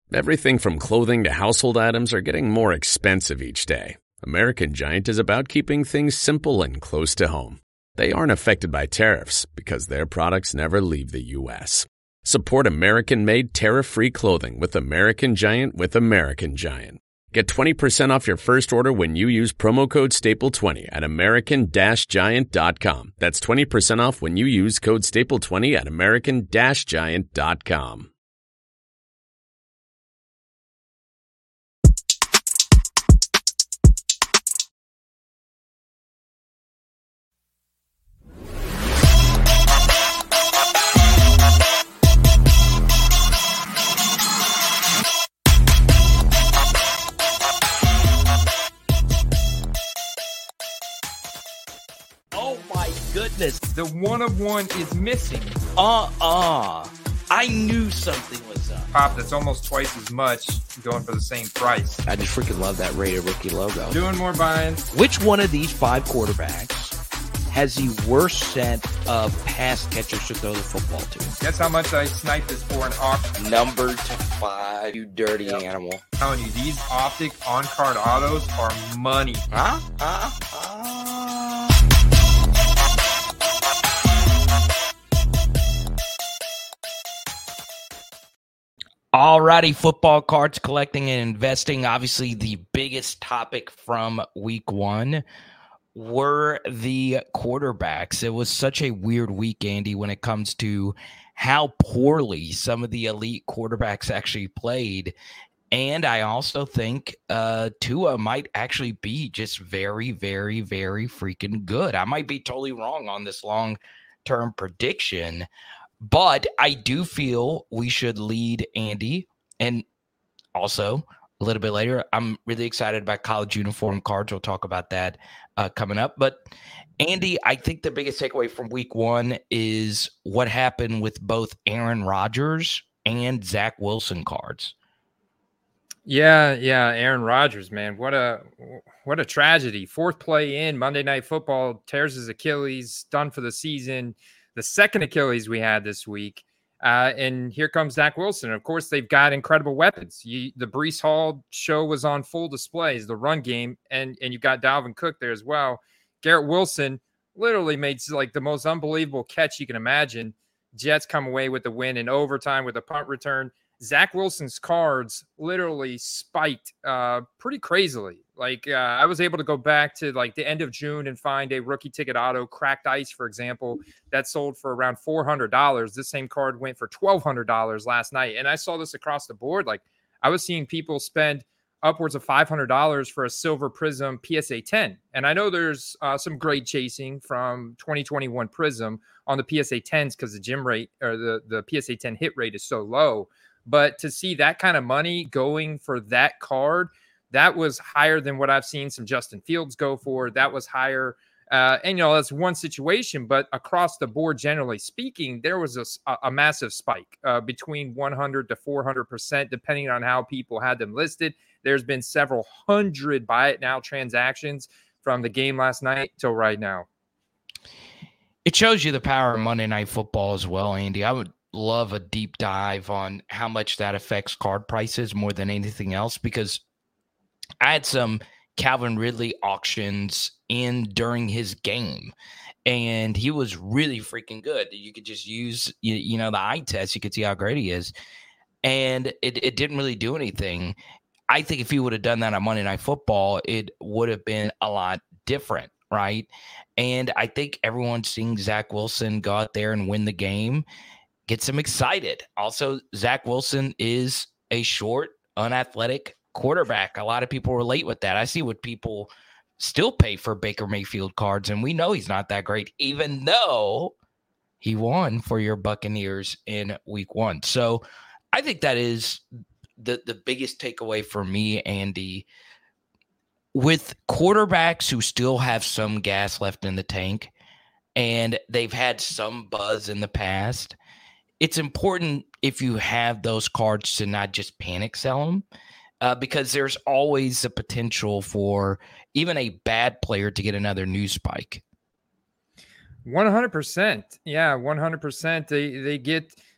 Everything from clothing to household items are getting more expensive each day. American Giant is about keeping things simple and close to home. They aren't affected by tariffs because their products never leave the U.S. Support American-made tariff-free clothing with American Giant with American Giant. Get 20% off your first order when you use promo code STAPLE20 at american-giant.com. That's 20% off when you use code STAPLE20 at american-giant.com. Goodness. The one of one is missing. I knew something was up. Pop, that's almost twice as much going for the same price. I just freaking love that Rated Rookie logo. Doing more buying. Which one of these 5 quarterbacks has the worst set of pass catchers to throw the football to? Guess how much I sniped this for an auction? Number to 5, you dirty animal. I'm telling you, these Optic on-card autos are money. Alrighty, football cards, collecting and investing. Obviously, the biggest topic from week 1 were the quarterbacks. It was such a weird week, Andy, when it comes to how poorly some of the elite quarterbacks actually played. And I also think Tua might actually be just very, very, very freaking good. I might be totally wrong on this long-term prediction, but I do feel we should lead Andy. And also, a little bit later, I'm really excited about college uniform cards. We'll talk about that coming up. But, Andy, I think the biggest takeaway from week 1 is what happened with both Aaron Rodgers and Zach Wilson cards. Yeah, Aaron Rodgers, man. What a tragedy. 4th play in Monday Night Football, tears his Achilles, done for the season. The second Achilles we had this week. And here comes Zach Wilson. Of course, they've got incredible weapons. The Breece Hall show was on full display, the run game, and you've got Dalvin Cook there as well. Garrett Wilson literally made like the most unbelievable catch you can imagine. Jets come away with the win in overtime with a punt return. Zach Wilson's cards literally spiked pretty crazily. I was able to go back to the end of June and find a rookie ticket auto, Cracked Ice, for example, that sold for around $400. This same card went for $1,200 last night. And I saw this across the board. I was seeing people spend upwards of $500 for a Silver Prism PSA 10. And I know there's some grade chasing from 2021 Prism on the PSA 10s because the gym rate or the PSA 10 hit rate is so low. But to see that kind of money going for that card, that was higher than what I've seen some Justin Fields go for. That was higher. And, that's one situation. But across the board, generally speaking, there was a massive spike between 100 to 400%, depending on how people had them listed. There's been several hundred buy it now transactions from the game last night till right now. It shows you the power of Monday Night Football as well, Andy. I would love a deep dive on how much that affects card prices more than anything else, because I had some Calvin Ridley auctions in during his game, and he was really freaking good. You could just use, the eye test. You could see how great he is, and it didn't really do anything. I think if he would have done that on Monday Night Football, it would have been a lot different, right? And I think everyone seeing Zach Wilson go out there and win the game gets him excited. Also, Zach Wilson is a short, unathletic quarterback. A lot of people relate with that. I see what people still pay for Baker Mayfield cards, and we know he's not that great, even though he won for your Buccaneers in week 1. So I think that is the biggest takeaway for me, Andy. With quarterbacks who still have some gas left in the tank and they've had some buzz in the past, it's important if you have those cards to not just panic sell them, because there's always the potential for even a bad player to get another news spike. 100%. Yeah, 100%. They get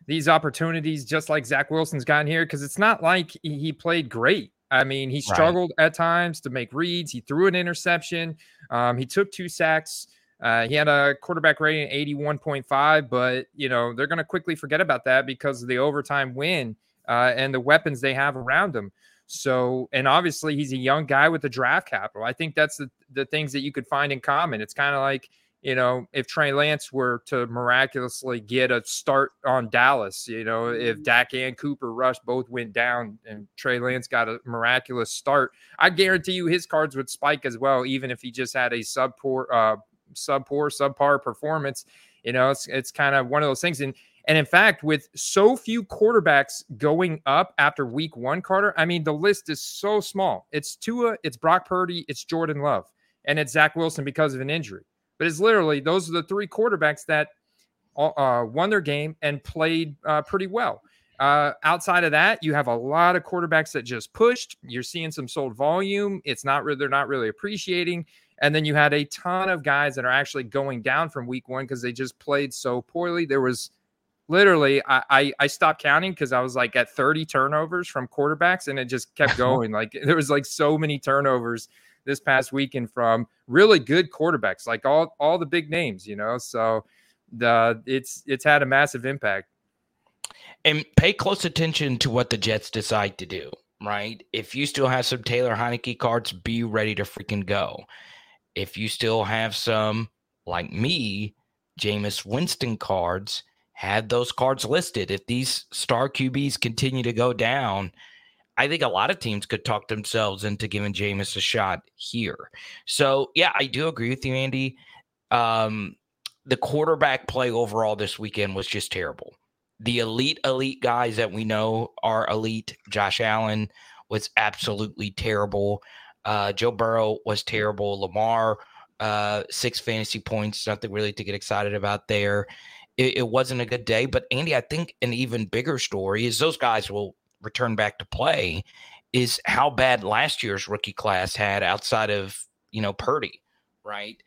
these opportunities just like Zach Wilson's gotten here, because it's not like he played great. I mean, he struggled at times to make reads. He threw an interception. He took 2 sacks. He had a quarterback rating 81.5, but, they're going to quickly forget about that because of the overtime win and the weapons they have around him. So, and obviously he's a young guy with the draft capital. I think that's the things that you could find in common. It's kind of like, if Trey Lance were to miraculously get a start on Dallas, if Dak and Cooper Rush both went down and Trey Lance got a miraculous start, I guarantee you his cards would spike as well, even if he just had a subpar performance. It's kind of one of those things. And in fact, with so few quarterbacks going up after week 1, Carter, I mean, the list is so small. It's Tua, it's Brock Purdy, it's Jordan Love, and it's Zach Wilson because of an injury. But it's literally, those are the 3 quarterbacks that won their game and played pretty well. Outside of that, you have a lot of quarterbacks that just pushed. You're seeing some sold volume. They're not really appreciating. And then you had a ton of guys that are actually going down from week 1 because they just played so poorly. There was literally, I stopped counting because I was like at 30 turnovers from quarterbacks, and it just kept going. Like there was like so many turnovers this past weekend from really good quarterbacks, like all the big names, so it's had a massive impact. And pay close attention to what the Jets decide to do, right? If you still have some Taylor Heineke cards, be ready to freaking go. If you still have some, like me, Jameis Winston cards, have those cards listed. If these star QBs continue to go down, I think a lot of teams could talk themselves into giving Jameis a shot here. So, yeah, I do agree with you, Andy. The quarterback play overall this weekend was just terrible. The elite guys that we know are elite. Josh Allen was absolutely terrible. Joe Burrow was terrible. Lamar, 6 fantasy points, nothing really to get excited about there. It wasn't a good day. But, Andy, I think an even bigger story is those guys will return back to play, is how bad last year's rookie class had outside of, Purdy, right?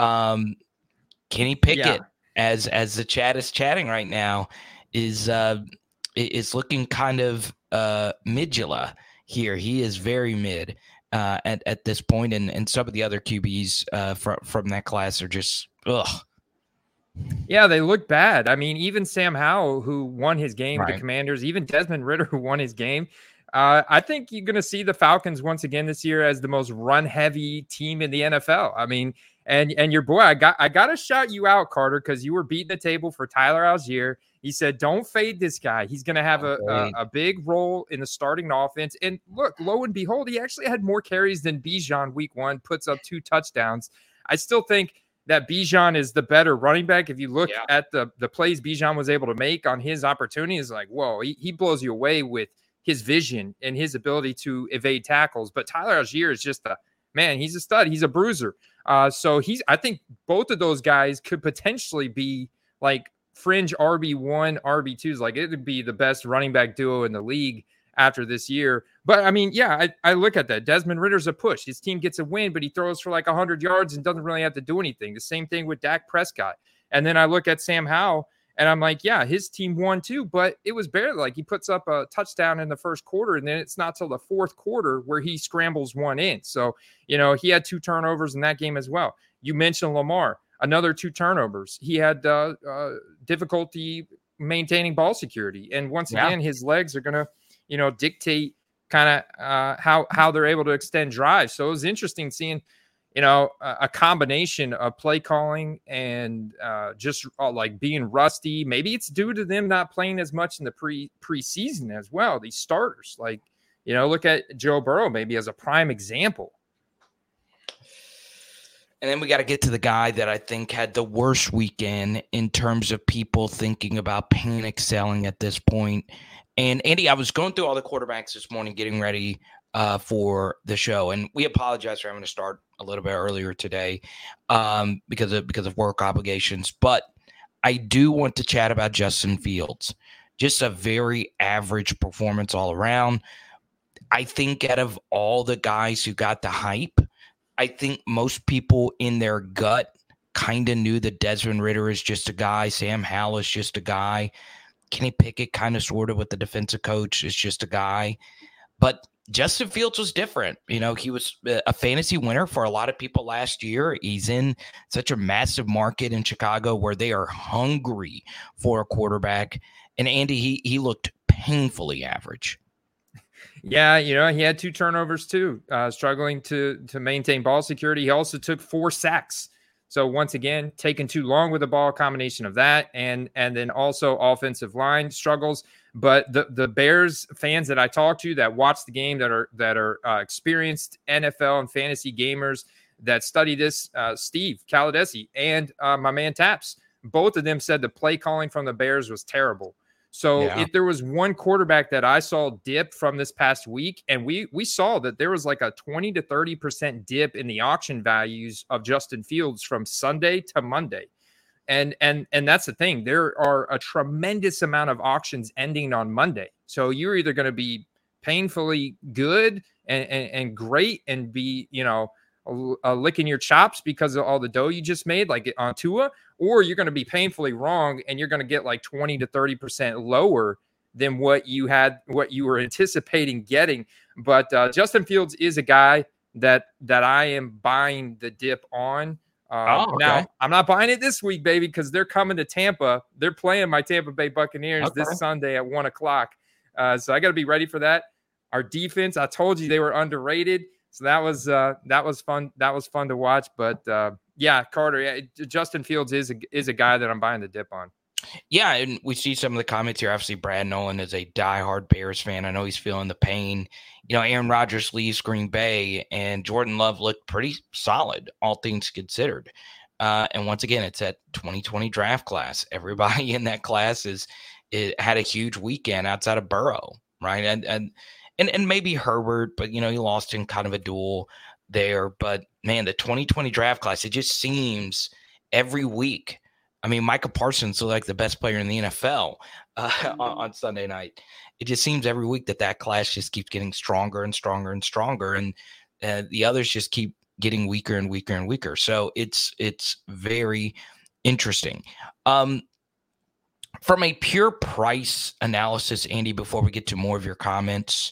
Kenny Pickett, as the chat is chatting right now, is looking kind of midula here. He is very mid at this point, and some of the other QBs from that class are just ugh. Yeah, they look bad. I mean, even Sam Howell, who won his game, Right. The Commanders, even Desmond Ridder, who won his game. I think you're going to see the Falcons once again this year as the most run-heavy team in the NFL. I mean, and your boy, I got to shout you out, Carter, because you were beating the table for Tyler Algier. He said, "Don't fade this guy. He's going to have a big role in the starting offense." And look, lo and behold, he actually had more carries than Bijan week 1, puts up 2 touchdowns. I still think that Bijan is the better running back. If you look at the plays Bijan was able to make on his opportunities, like, whoa, he blows you away with his vision and his ability to evade tackles. But Tyler Algier is just he's a stud. He's a bruiser. So I think both of those guys could potentially be like fringe RB1, RB2s. Like it would be the best running back duo in the league after this year. But I mean, I look at that. Desmond Ridder's a push. His team gets a win, but he throws for like 100 yards and doesn't really have to do anything. The same thing with Dak Prescott. And then I look at Sam Howell and I'm like, yeah, his team won too, but it was barely. Like he puts up a touchdown in the first quarter, and then it's not till the fourth quarter where he scrambles one in. So, he had 2 turnovers in that game as well. You mentioned Lamar, another 2 turnovers. He had difficulty maintaining ball security. And once again, his legs are going to, dictate kind of how they're able to extend drives. So it was interesting seeing, a combination of play calling and just like being rusty. Maybe it's due to them not playing as much in the preseason as well. These starters, like, look at Joe Burrow maybe as a prime example. And then we got to get to the guy that I think had the worst weekend in terms of people thinking about panic selling at this point. And Andy, I was going through all the quarterbacks this morning, getting ready for the show, and we apologize for having to start a little bit earlier today because of work obligations. But I do want to chat about Justin Fields. Just a very average performance all around. I think out of all the guys who got the hype, I think most people in their gut kind of knew that Desmond Ridder is just a guy. Sam Howell is just a guy. Kenny Pickett kind of sort of with the defensive coach is just a guy. But Justin Fields was different. You know, he was a fantasy winner for a lot of people last year. He's in such a massive market in Chicago where they are hungry for a quarterback. And Andy, he looked painfully average. Yeah, you know, he had 2 turnovers too, struggling to maintain ball security. He also took 4 sacks. So once again, taking too long with the ball, a combination of that and then also offensive line struggles. But the Bears fans that I talked to that watch the game, that are experienced NFL and fantasy gamers that study this, Steve Caladesi and my man Taps, both of them said the play calling from the Bears was terrible. So if there was one quarterback that I saw dip from this past week, and we saw that there was like a 20 to 30% dip in the auction values of Justin Fields from Sunday to Monday. And that's the thing. There are a tremendous amount of auctions ending on Monday. So you're either going to be painfully good and great and be, you know, licking your chops because of all the dough you just made, like on Tua, or you're going to be painfully wrong and you're going to get like 20 to 30% lower than what you were anticipating getting. But Justin Fields is a guy that I am buying the dip on. Okay. Now, I'm not buying it this week, baby, because they're coming to Tampa. They're playing my Tampa Bay Buccaneers this Sunday at 1:00. So I got to be ready for that. Our defense, I told you they were underrated. So that was fun. That was fun to watch. But yeah, Carter, Justin Fields is a guy that I'm buying the dip on. Yeah, and we see some of the comments here. Obviously, Brad Nolan is a diehard Bears fan. I know he's feeling the pain. You know, Aaron Rodgers leaves Green Bay, and Jordan Love looked pretty solid, all things considered. And once again, it's that 2020 draft class. Everybody in that class had a huge weekend outside of Burrow, right? And maybe Herbert, but, you know, he lost in kind of a duel there. But, man, the 2020 draft class, it just seems every week. I mean, Micah Parsons looked like the best player in the NFL on Sunday night. It just seems every week that class just keeps getting stronger and stronger and stronger. And the others just keep getting weaker and weaker and weaker. So it's very interesting. From a pure price analysis, Andy, before we get to more of your comments,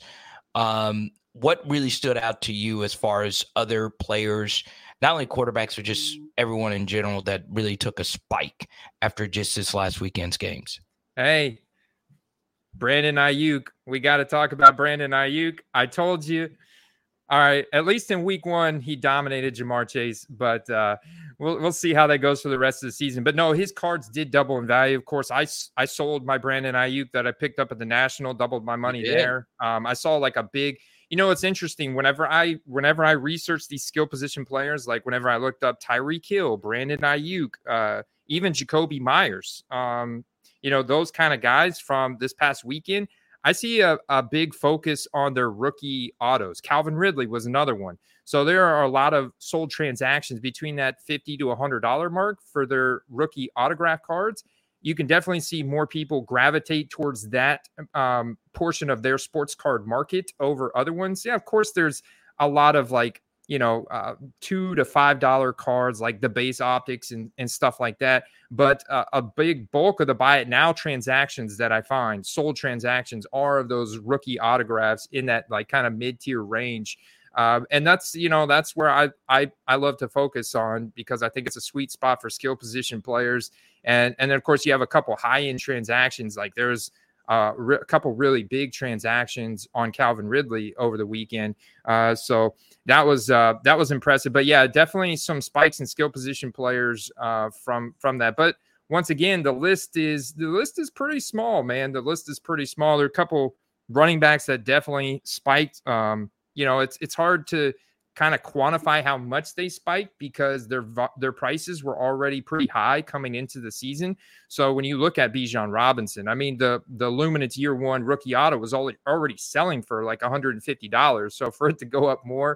what really stood out to you as far as other players, not only quarterbacks, but just everyone in general that really took a spike after just this last weekend's games? Hey, Brandon Ayuk. We got to talk about Brandon Ayuk. I told you. All right, at least in week 1, he dominated Ja'Marr Chase, but we'll see how that goes for the rest of the season. But no, his cards did double in value. Of course, I sold my Brandon Ayuk that I picked up at the National, doubled my money there. I saw like a big, you know, it's interesting. Whenever I research these skill position players, like whenever I looked up Tyreek Hill, Brandon Ayuk, even Jacoby Myers, you know, those kind of guys from this past weekend, I see a big focus on their rookie autos. Calvin Ridley was another one. So there are a lot of sold transactions between that $50 to $100 mark for their rookie autograph cards. You can definitely see more people gravitate towards that portion of their sports card market over other ones. Yeah, of course, there's a lot of like, you know, $2 to $5 cards like the base optics and stuff like that. But a big bulk of the buy it now transactions that I find, sold transactions, are of those rookie autographs in that like kind of mid-tier range. And that's, you know, that's where I love to focus on, because I think it's a sweet spot for skill position players. And then, of course, you have a couple high-end transactions. Like there's a couple really big transactions on Calvin Ridley over the weekend. So that was impressive. But yeah, definitely some spikes in skill position players from that. But once again, the list is pretty small, man. The list is pretty small. There are a couple running backs that definitely spiked. You know, it's hard to kind of quantify how much they spiked because their prices were already pretty high coming into the season. So when you look at Bijan Robinson, I mean, the Luminance year 1 rookie auto was already selling for like $150. So for it to go up more,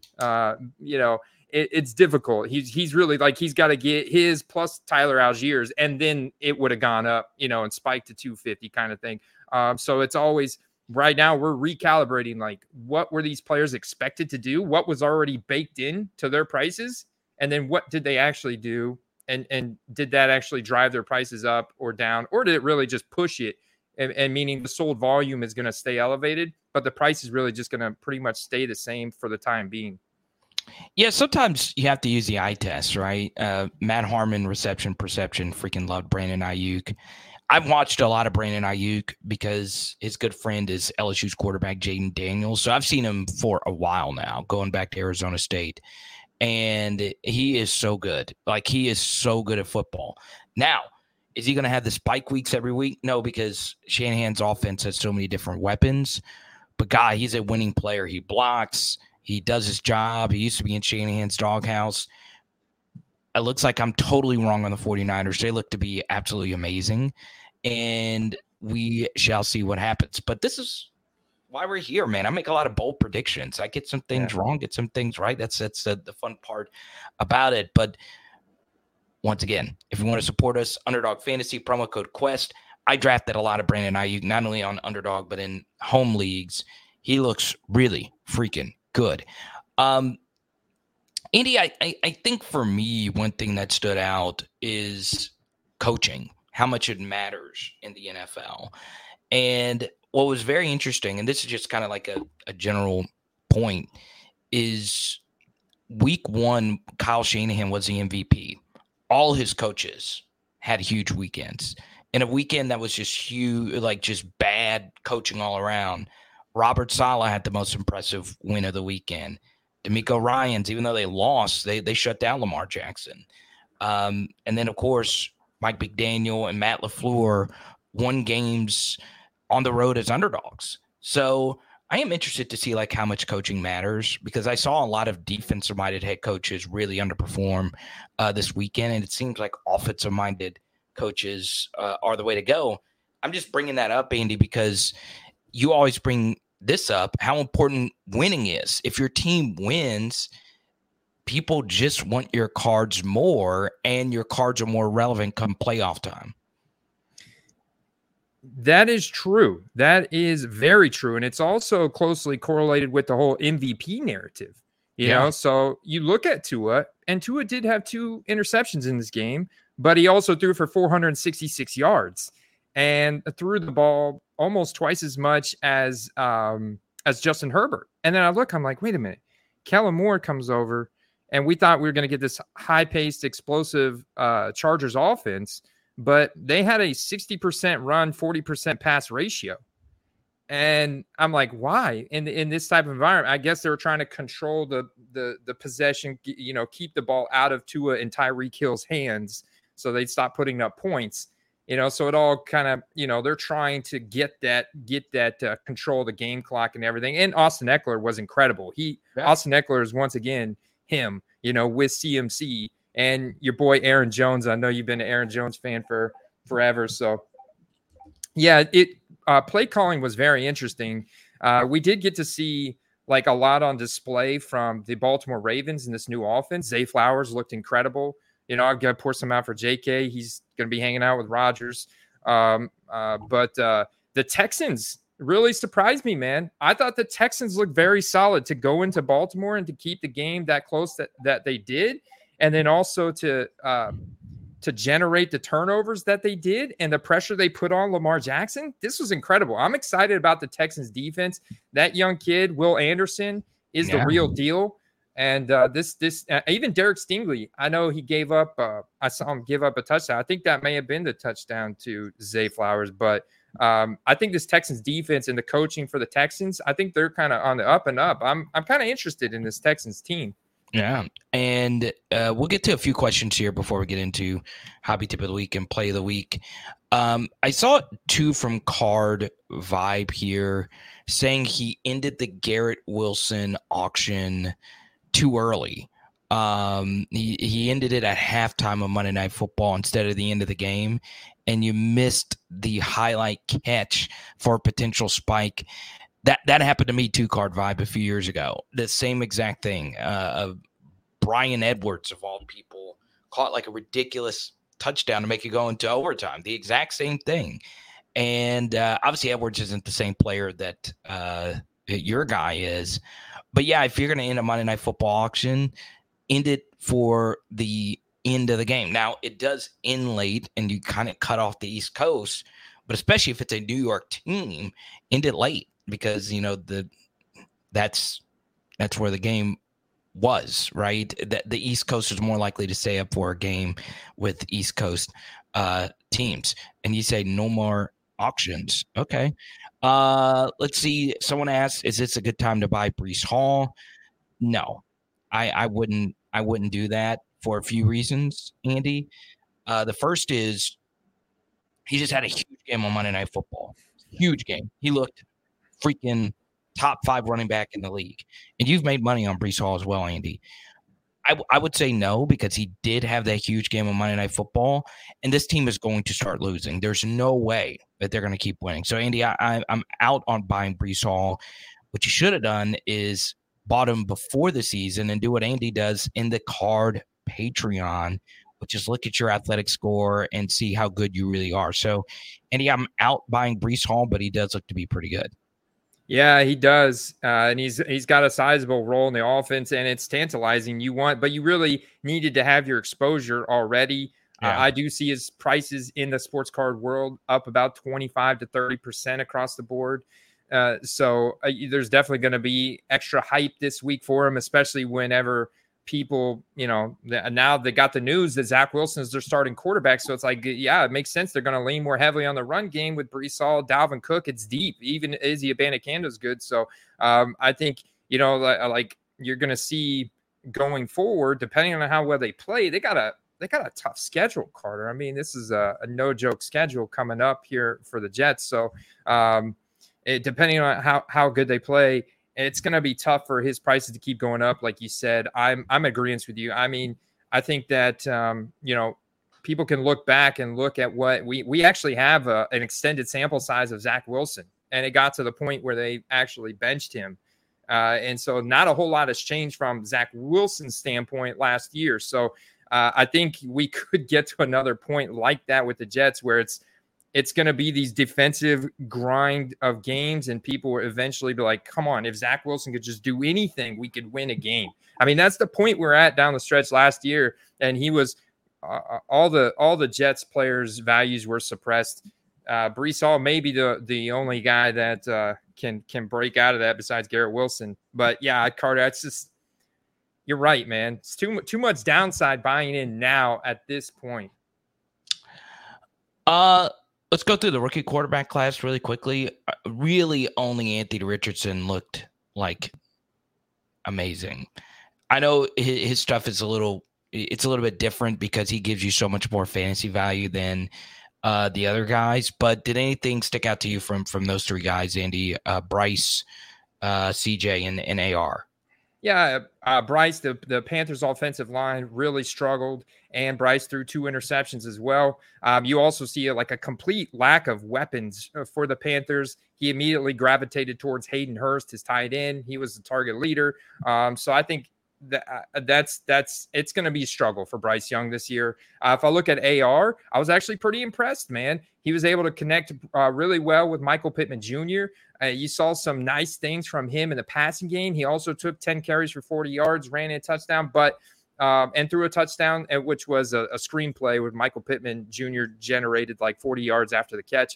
you know, it's difficult. He's really like, he's got to get his plus Tyler Algiers, and then it would have gone up, you know, and spiked to 250 kind of thing. So it's always, right now we're recalibrating, like what were these players expected to do? What was already baked in to their prices? And then what did they actually do? And did that actually drive their prices up or down? Or did it really just push it and meaning the sold volume is going to stay elevated, but the price is really just going to pretty much stay the same for the time being. Yeah, sometimes you have to use the eye test, right? Matt Harmon, reception perception, freaking loved Brandon Ayuk. I've watched a lot of Brandon Ayuk because his good friend is LSU's quarterback, Jaden Daniels. So I've seen him for a while now, going back to Arizona State. And he is so good. Like, he is so good at football. Now, is he going to have the spike weeks every week? No, because Shanahan's offense has so many different weapons. But, guy, he's a winning player. He blocks. He does his job. He used to be in Shanahan's doghouse. It looks like I'm totally wrong on the 49ers. They look to be absolutely amazing. And we shall see what happens. But this is why we're here, man. I make a lot of bold predictions. I get some things wrong, get some things right. That's the fun part about it. But once again, if you want to support us, Underdog Fantasy, promo code QUEST. I drafted a lot of Brandon Ayuk, not only on Underdog, but in home leagues. He looks really freaking good. Andy, I think for me, one thing that stood out is coaching, how much it matters in the NFL. And what was very interesting, and this is just kind of like a general point, is week one, Kyle Shanahan was the MVP. All his coaches had huge weekends. In a weekend that was just huge, like just bad coaching all around, Robert Saleh had the most impressive win of the weekend. DeMeco Ryans, even though they lost, they shut down Lamar Jackson. And then, of course, Mike McDaniel and Matt LaFleur won games on the road as underdogs. So I am interested to see like how much coaching matters, because I saw a lot of defensive-minded head coaches really underperform this weekend, and it seems like offensive-minded coaches are the way to go. I'm just bringing that up, Andy, because you always bring this up, how important winning is. If your team wins, people just want your cards more, and your cards are more relevant come playoff time. That is true. That is very true. And it's also closely correlated with the whole MVP narrative. You know, so you look at Tua, and Tua did have 2 interceptions in this game, but he also threw for 466 yards and threw the ball almost twice as much as Justin Herbert. And then I look, I'm like, wait a minute. Kellen Moore comes over, and we thought we were going to get this high-paced, explosive Chargers offense, but they had a 60% run, 40% pass ratio. And I'm like, why? In this type of environment, I guess they were trying to control the possession, you know, keep the ball out of Tua and Tyreek Hill's hands so they'd stop putting up points. You know, so it all kind of, you know, they're trying to get that control of the game clock and everything. And Austin Eckler was incredible. Austin Eckler is once again him, you know, with CMC and your boy Aaron Jones. I know you've been an Aaron Jones fan for forever. So, yeah, play calling was very interesting. We did get to see like a lot on display from the Baltimore Ravens in this new offense. Zay Flowers looked incredible. You know, I've got to pour some out for JK. He's going to be hanging out with Rodgers. But the Texans really surprised me, man. I thought the Texans looked very solid to go into Baltimore and to keep the game that close that they did. And then also to generate the turnovers that they did and the pressure they put on Lamar Jackson. This was incredible. I'm excited about the Texans defense. That young kid, Will Anderson, is the real deal. And even Derek Stingley, I know he gave up. I saw him give up a touchdown. I think that may have been the touchdown to Zay Flowers. But I think this Texans defense and the coaching for the Texans, I think they're kind of on the up and up. I'm kind of interested in this Texans team. Yeah, and we'll get to a few questions here before we get into hobby tip of the week and play of the week. I saw 2 from Card Vibe here saying he ended the Garrett Wilson auction too early. He ended it at halftime of Monday Night Football instead of the end of the game, and you missed the highlight catch for a potential spike. That happened to me too, Card Vibe, a few years ago. The same exact thing. Brian Edwards, of all people, caught like a ridiculous touchdown to make it go into overtime. The exact same thing. And obviously Edwards isn't the same player that your guy is. But, yeah, if you're going to end a Monday Night Football auction, end it for the end of the game. Now, it does end late, and you kind of cut off the East Coast, but especially if it's a New York team, end it late because, that's where the game was, right? The East Coast is more likely to stay up for a game with East Coast teams. And you say no more auctions. Okay. Let's see. Someone asked, is this a good time to buy Breece Hall? No, I wouldn't do that for a few reasons, Andy. The first is he just had a huge game on Monday Night Football. Huge game. He looked freaking top 5 running back in the league. And you've made money on Breece Hall as well, Andy. I would say no, because he did have that huge game on Monday Night Football, and this team is going to start losing. There's no way that they're going to keep winning. So, Andy, I'm out on buying Breece Hall. What you should have done is bought him before the season and do what Andy does in the Card Patreon, which is look at your athletic score and see how good you really are. So, Andy, I'm out buying Breece Hall, but he does look to be pretty good. Yeah, he does, and he's got a sizable role in the offense, and it's tantalizing. But you really needed to have your exposure already. Yeah. I do see his prices in the sports card world up about 25 to 30% across the board. So there's definitely going to be extra hype this week for him, especially whenever people, now they got the news that Zach Wilson is their starting quarterback. So it's like, yeah, it makes sense. They're going to lean more heavily on the run game with Breece Hall, Dalvin Cook. It's deep. Even Izzy Abanikanda is good. So I think, like you're going to see going forward, depending on how well they play, they got a tough schedule, Carter. I mean, this is a no joke schedule coming up here for the Jets. So depending on how good they play, it's going to be tough for his prices to keep going up. Like you said, I'm agreeing with you. I mean, I think that, people can look back and look at what we actually have an extended sample size of Zach Wilson, and it got to the point where they actually benched him. And so not a whole lot has changed from Zach Wilson's standpoint last year. So I think we could get to another point like that with the Jets, where it's going to be these defensive grind of games, and people will eventually be like, come on, if Zach Wilson could just do anything, we could win a game. I mean, that's the point we're at down the stretch last year. And he was all the Jets players' values were suppressed. Breece Hall may be the only guy that can break out of that besides Garrett Wilson. But yeah, Carter, it's just, you're right, man. It's too much downside buying in now at this point. Let's go through the rookie quarterback class really quickly. Really, only Anthony Richardson looked like amazing. I know his stuff is a little bit different because he gives you so much more fantasy value than the other guys. But did anything stick out to you from those 3 guys, Andy? Bryce, CJ, and AR? Yeah, Bryce, the Panthers' offensive line really struggled, and Bryce threw 2 interceptions as well. You also see a complete lack of weapons for the Panthers. He immediately gravitated towards Hayden Hurst, his tight end. He was the target leader. So I think that's it's going to be a struggle for Bryce Young this year. If I look at AR, I was actually pretty impressed, man. He was able to connect really well with Michael Pittman Jr. You saw some nice things from him in the passing game. He also took 10 carries for 40 yards, ran in a touchdown, and threw a touchdown, which was a screenplay with Michael Pittman Jr. generated like 40 yards after the catch.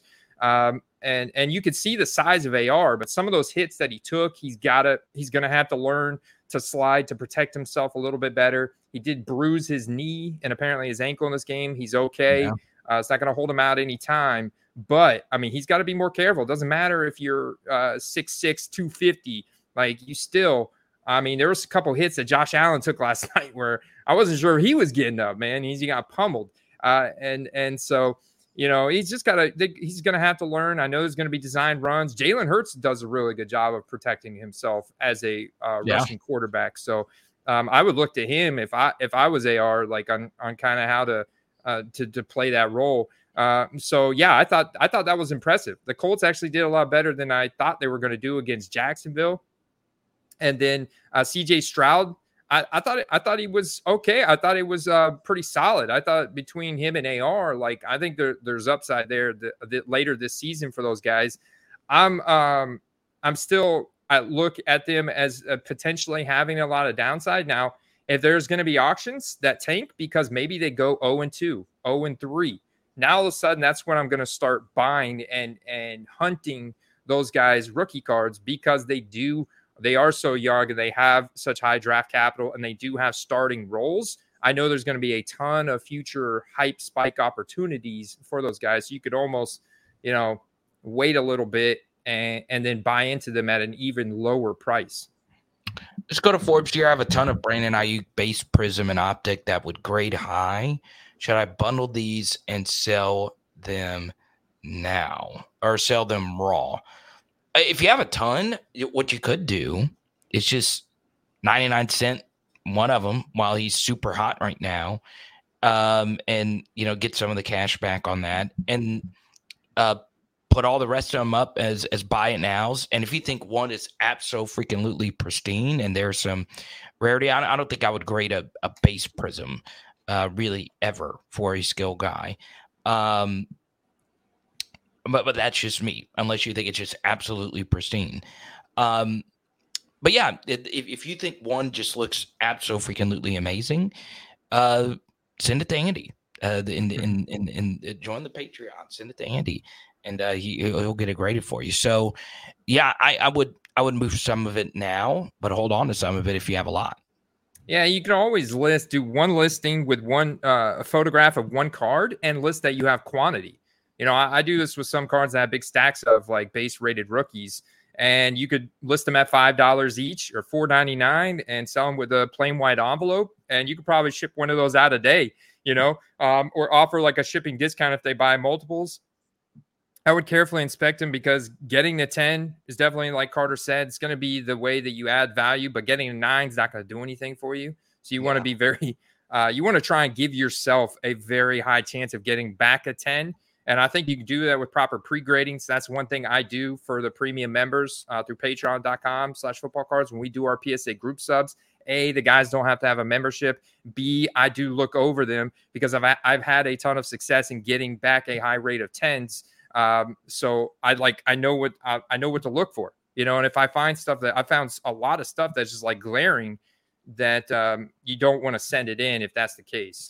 And you could see the size of AR, but some of those hits that he took, he's going to have to learn to slide to protect himself a little bit better. He did bruise his knee and apparently his ankle in this game. He's okay. Yeah. It's not going to hold him out any time, but I mean, he's got to be more careful. It doesn't matter if you're 6'6", 250, like you still, I mean, there was a couple hits that Josh Allen took last night where I wasn't sure he was getting up, man. He got pummeled. And so, he's just he's going to have to learn. I know there's going to be designed runs. Jalen Hurts does a really good job of protecting himself as a rushing quarterback. So I would look to him if I was AR, like on kind of how to play that role. So yeah, I thought that was impressive. The Colts actually did a lot better than I thought they were going to do against Jacksonville. And then CJ Stroud, I thought he was okay. I thought it was pretty solid. I thought between him and AR, like I think there's upside there later this season for those guys. I look at them as potentially having a lot of downside. Now, if there's going to be auctions that tank because maybe they go 0-2, 0-3, Now all of a sudden, that's when I'm going to start buying and hunting those guys' rookie cards, because they are so young and they have such high draft capital and they do have starting roles. I know there's going to be a ton of future hype spike opportunities for those guys. So you could almost, wait a little bit and then buy into them at an even lower price. Let's go to Forbes here. I have a ton of Brandon Ayuk base, Prism, and Optic that would grade high. Should I bundle these and sell them now or sell them raw? If you have a ton, what you could do is just 99 cent one of them while he's super hot right now, and get some of the cash back on that, and put all the rest of them up as buy it nows. And if you think one is absolutely pristine and there's some rarity, I don't think I would grade a base Prism really ever for a skill guy. But that's just me, unless you think it's just absolutely pristine. But yeah, if you think one just looks absolutely amazing, send it to Andy. And join the Patreon. Send it to Andy, and he'll get it graded for you. So, yeah, I would move some of it now, but hold on to some of it if you have a lot. Yeah, you can always do one listing with one a photograph of one card and list that you have quantity. I do this with some cards that have big stacks of like base rated rookies, and you could list them at $5 each or $4.99 and sell them with a plain white envelope, and you could probably ship one of those out a day. Or offer like a shipping discount if they buy multiples. I would carefully inspect them, because getting the 10 is definitely, like Carter said, it's going to be the way that you add value, but getting a 9 is not going to do anything for you. So you want to be you want to try and give yourself a very high chance of getting back a 10. And I think you can do that with proper pre-grading. So that's one thing I do for the premium members through patreon.com/footballcards. When we do our PSA group subs, A, the guys don't have to have a membership. B, I do look over them, because I've had a ton of success in getting back a high rate of 10s. So I know what to look for, and if I find stuff I found a lot of stuff that's just like glaring, that you don't want to send it in if that's the case.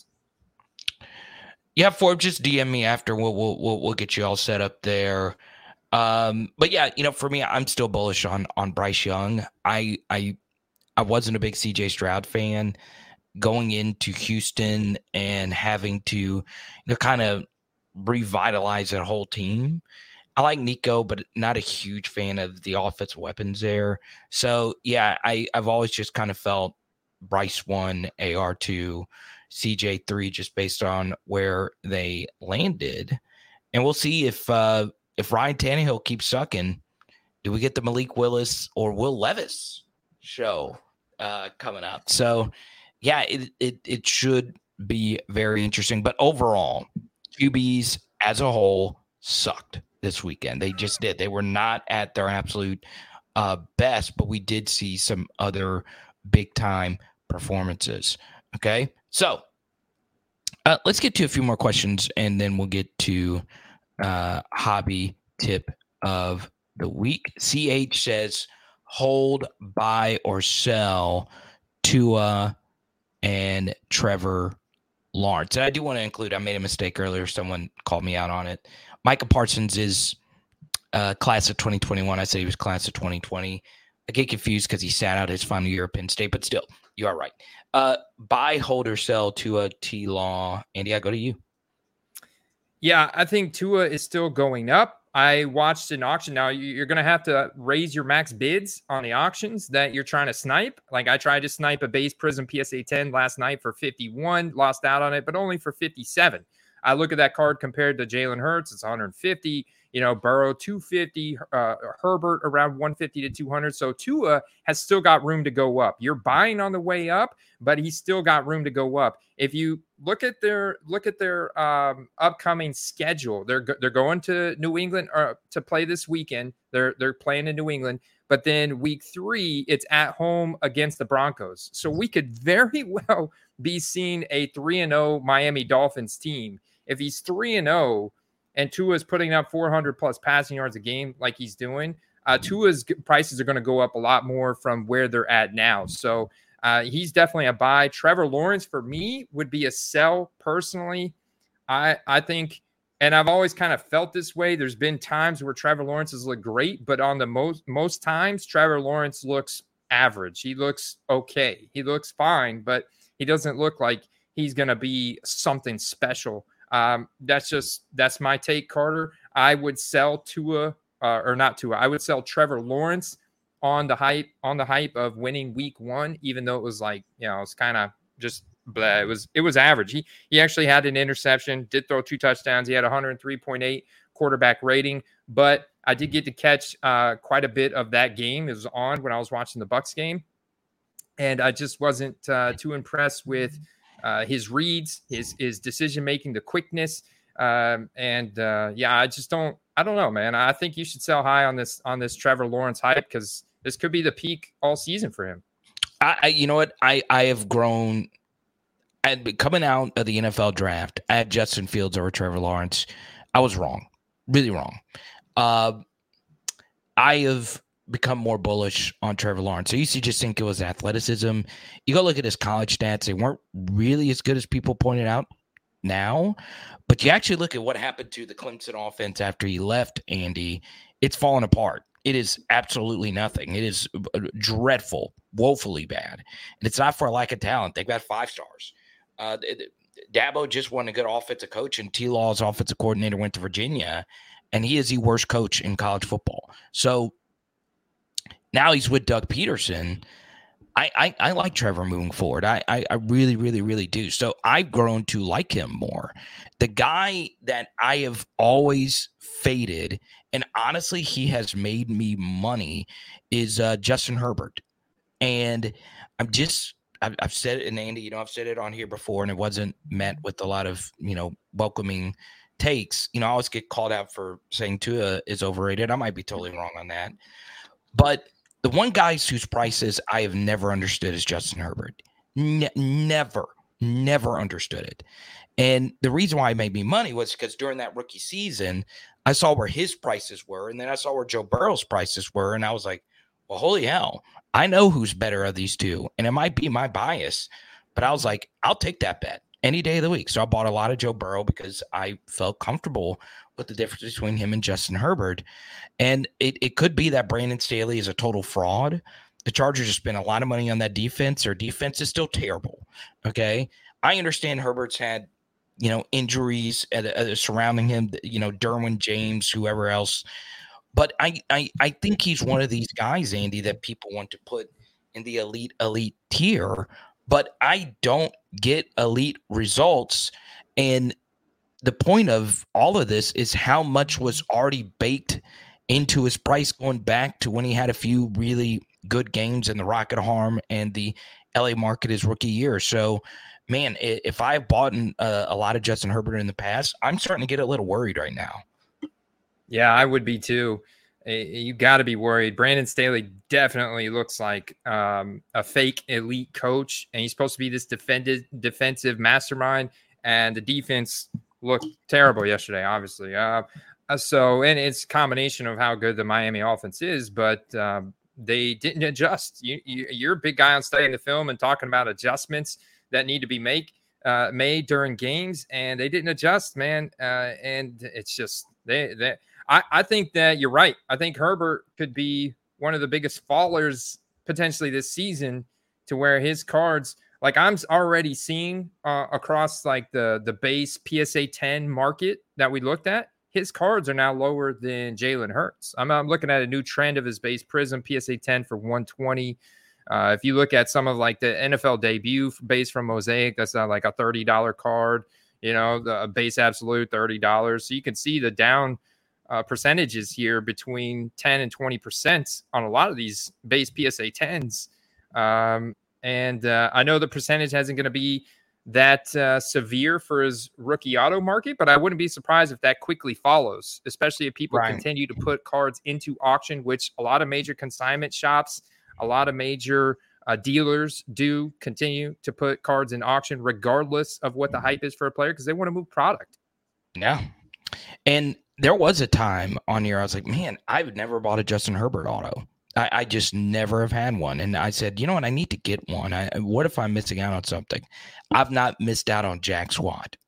Yeah, Forbes, just DM me after. We'll get you all set up there. But yeah, for me, I'm still bullish on Bryce Young. I wasn't a big CJ Stroud fan going into Houston and having to kind of revitalize that whole team. I like Nico, but not a huge fan of the offensive weapons there. So yeah, I've always just kind of felt Bryce 1, AR 2, CJ 3, just based on where they landed. And we'll see if Ryan Tannehill keeps sucking. Do we get the Malik Willis or Will Levis show coming up? So yeah, it should be very interesting. But overall, QBs as a whole sucked this weekend. They just did. They were not at their absolute best, but we did see some other big time performances. Okay, so let's get to a few more questions, and then we'll get to hobby tip of the week. CH says, hold, buy, or sell Tua and Trevor Lawrence. And I do want to include, I made a mistake earlier. Someone called me out on it. Micah Parsons is class of 2021. I said he was class of 2020. I get confused because he sat out his final year at Penn State, but still, you are right. Buy, hold, or sell Tua T-Law. Andy, I go to you. Yeah, I think Tua is still going up. I watched an auction. Now, you're going to have to raise your max bids on the auctions that you're trying to snipe. Like, I tried to snipe a base Prism PSA 10 last night for 51, lost out on it, but only for 57. I look at that card compared to Jalen Hurts, it's 150. Burrow 250, Herbert around 150 to 200. So Tua has still got room to go up. You're buying on the way up, but he's still got room to go up. If you look at their upcoming schedule, they're going to New England to play this weekend. They're playing in New England, but then week 3 it's at home against the Broncos. So we could very well be seeing a 3-0 Miami Dolphins team. If he's 3-0 and Tua's putting up 400 plus passing yards a game like he's doing, Tua's prices are going to go up a lot more from where they're at now. So he's definitely a buy. Trevor Lawrence for me would be a sell personally. I think And I've always kind of felt this way. There's been times where Trevor Lawrence has looked great, but on the most times, Trevor Lawrence looks average. He looks okay. He looks fine, but he doesn't look like he's going to be something special. That's my take, Carter. I would sell I would sell Trevor Lawrence on the hype of winning week 1, even though it was like, it's kind of just blah. It was average. He actually had an interception, did throw 2 touchdowns. He had 103.8 quarterback rating, but I did get to catch quite a bit of that game. It was on when I was watching the Bucs game, and I just wasn't too impressed with his reads, his decision making, the quickness, I don't know, man. I think you should sell high on this Trevor Lawrence hype, because this could be the peak all season for him. You know what? I have grown. And coming out of the NFL draft, I had Justin Fields over Trevor Lawrence. I was wrong, really wrong. I have become more bullish on Trevor Lawrence. I used to just think it was athleticism. You go look at his college stats; they weren't really as good as people pointed out now. But you actually look at what happened to the Clemson offense after he left, Andy. It's fallen apart. It is absolutely nothing. It is dreadful, woefully bad. And it's not for a lack of talent. They've got 5 stars. Dabo just won a good offensive coach, and T. Law's offensive coordinator went to Virginia, and he is the worst coach in college football. So now he's with Doug Peterson. I like Trevor moving forward. I really, really, really do. So I've grown to like him more. The guy that I have always faded, and honestly, he has made me money, is Justin Herbert. And I've said it, and Andy, I've said it on here before, and it wasn't met with a lot of, welcoming takes. I always get called out for saying Tua is overrated. I might be totally wrong on that. But the one guy whose prices I have never understood is Justin Herbert. Never understood it. And the reason why it made me money was because during that rookie season, I saw where his prices were, and then I saw where Joe Burrow's prices were, and I was like, well, holy hell, I know who's better of these two. And it might be my bias, but I was like, I'll take that bet any day of the week. So I bought a lot of Joe Burrow because I felt comfortable with the difference between him and Justin Herbert. And it could be that Brandon Staley is a total fraud. The Chargers have spent a lot of money on that defense. Their defense is still terrible. Okay. I understand Herbert's had, injuries surrounding him, Derwin James, whoever else. But I think he's one of these guys, Andy, that people want to put in the elite tier. But I don't get elite results. And the point of all of this is how much was already baked into his price going back to when he had a few really good games in the Rocket Arm and the LA market his rookie year. So, man, if I've bought a lot of Justin Herbert in the past, I'm starting to get a little worried right now. Yeah, I would be too. You got to be worried. Brandon Staley definitely looks like a fake elite coach, and he's supposed to be this defensive mastermind, and the defense looked terrible yesterday, obviously. And it's a combination of how good the Miami offense is, but they didn't adjust. You're a big guy on studying the film and talking about adjustments that need to be made during games, and they didn't adjust, man. And it's just I think that you're right. I think Herbert could be one of the biggest fallers potentially this season, to where his cards, like I'm already seeing across like the base PSA 10 market that we looked at, his cards are now lower than Jalen Hurts. I'm looking at a new trend of his base Prism PSA 10 for 120. If you look at some of like the NFL debut base from Mosaic, that's like a $30 card, the base absolute $30. So you can see the down percentages here between 10 and 20% on a lot of these base PSA 10s. And I know the percentage isn't going to be that severe for his rookie auto market, but I wouldn't be surprised if that quickly follows, especially if people continue to put cards into auction, which a lot of major consignment shops, a lot of major dealers do continue to put cards in auction regardless of what the hype is for a player, because they want to move product. Yeah. And there was a time on here I was like, man, I've never bought a Justin Herbert auto. I just never have had one. And I said, you know what? I need to get one. What if I'm missing out on something? I've not missed out on Jack Squat.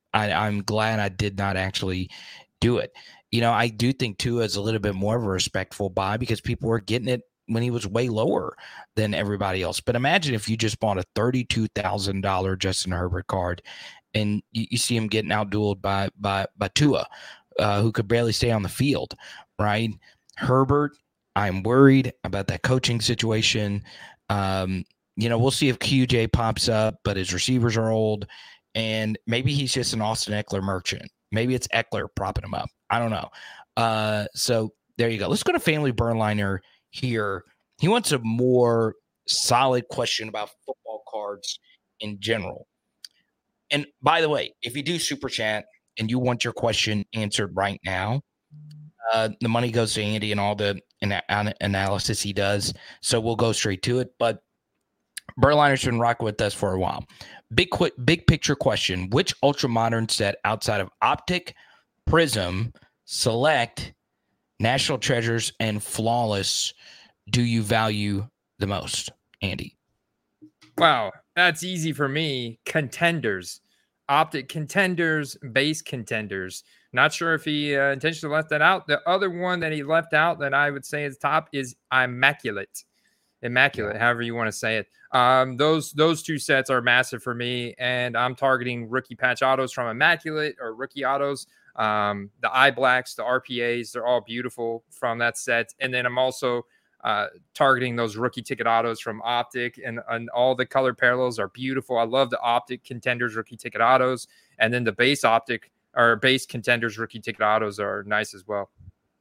I'm glad I did not actually do it. I do think Tua is a little bit more of a respectful buy because people were getting it when he was way lower than everybody else. But imagine if you just bought a $32,000 Justin Herbert card and you see him getting outdueled by Tua, who could barely stay on the field, right? Herbert, I'm worried about that coaching situation. We'll see if QJ pops up, but his receivers are old, and maybe he's just an Austin Eckler merchant. Maybe it's Eckler propping him up. I don't know. So there you go. Let's go to Family Burnliner here. He wants a more solid question about football cards in general. And by the way, if you do super chat and you want your question answered right now, the money goes to Andy and all the analysis he does. So we'll go straight to it. But Burliner's been rocking with us for a while. Big picture question. Which ultra modern set outside of Optic, Prism, Select, National Treasures, and Flawless do you value the most, Andy? Wow, that's easy for me. Contenders. Optic Contenders, Base Contenders. Not sure if he intentionally left that out. The other one that he left out that I would say is top is Immaculate. However you want to say it. Those two sets are massive for me, and I'm targeting rookie patch autos from Immaculate or rookie autos. The eye blacks, the RPAs, they're all beautiful from that set. And then I'm also targeting those rookie ticket autos from Optic, and all the color parallels are beautiful. I love the Optic Contenders rookie ticket autos, and then the base Optic or base Contenders rookie ticket autos are nice as well.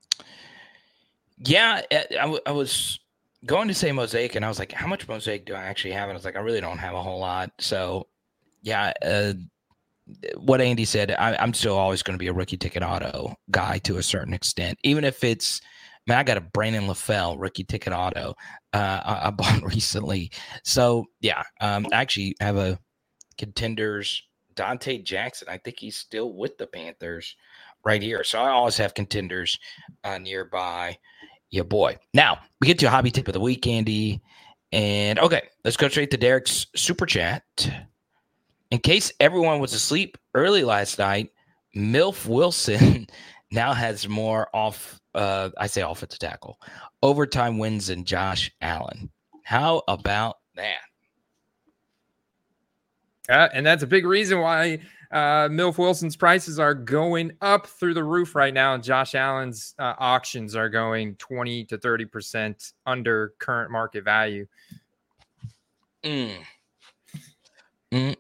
Yeah, I was going to say Mosaic, and I was like, how much Mosaic do I actually have? And I was like, I really don't have a whole lot. So, yeah, what Andy said, I'm still always going to be a rookie ticket auto guy to a certain extent, even if it's, I got a Brandon LaFell rookie ticket auto I bought recently. So, yeah, I actually have a Contenders Dante Jackson. I think he's still with the Panthers right here. So I always have Contenders nearby. Yeah, boy. Now, we get to a hobby tip of the week, Andy. And, okay, let's go straight to Derek's super chat. In case everyone was asleep early last night, Milf Wilson now has more offensive tackle, overtime wins than Josh Allen. How about that? And that's a big reason why Milf Wilson's prices are going up through the roof right now. And Josh Allen's auctions are going 20 to 30% under current market value. And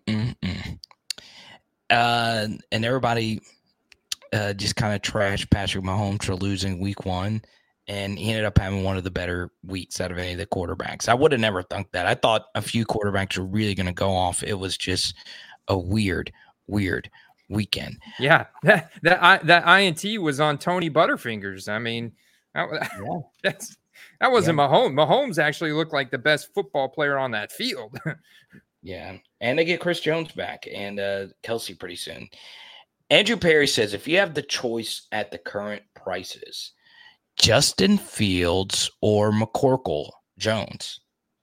everybody just kind of trashed Patrick Mahomes for losing week one. And he ended up having one of the better weeks out of any of the quarterbacks. I would have never thought that. I thought a few quarterbacks were really going to go off. It was just a weird weekend. Yeah, that INT was on Tony Butterfingers. I mean, that wasn't Mahomes. Mahomes actually looked like the best football player on that field. Yeah, and they get Chris Jones back and Kelsey pretty soon. Andrew Perry says, if you have the choice at the current prices, Justin Fields or McCorkle Jones?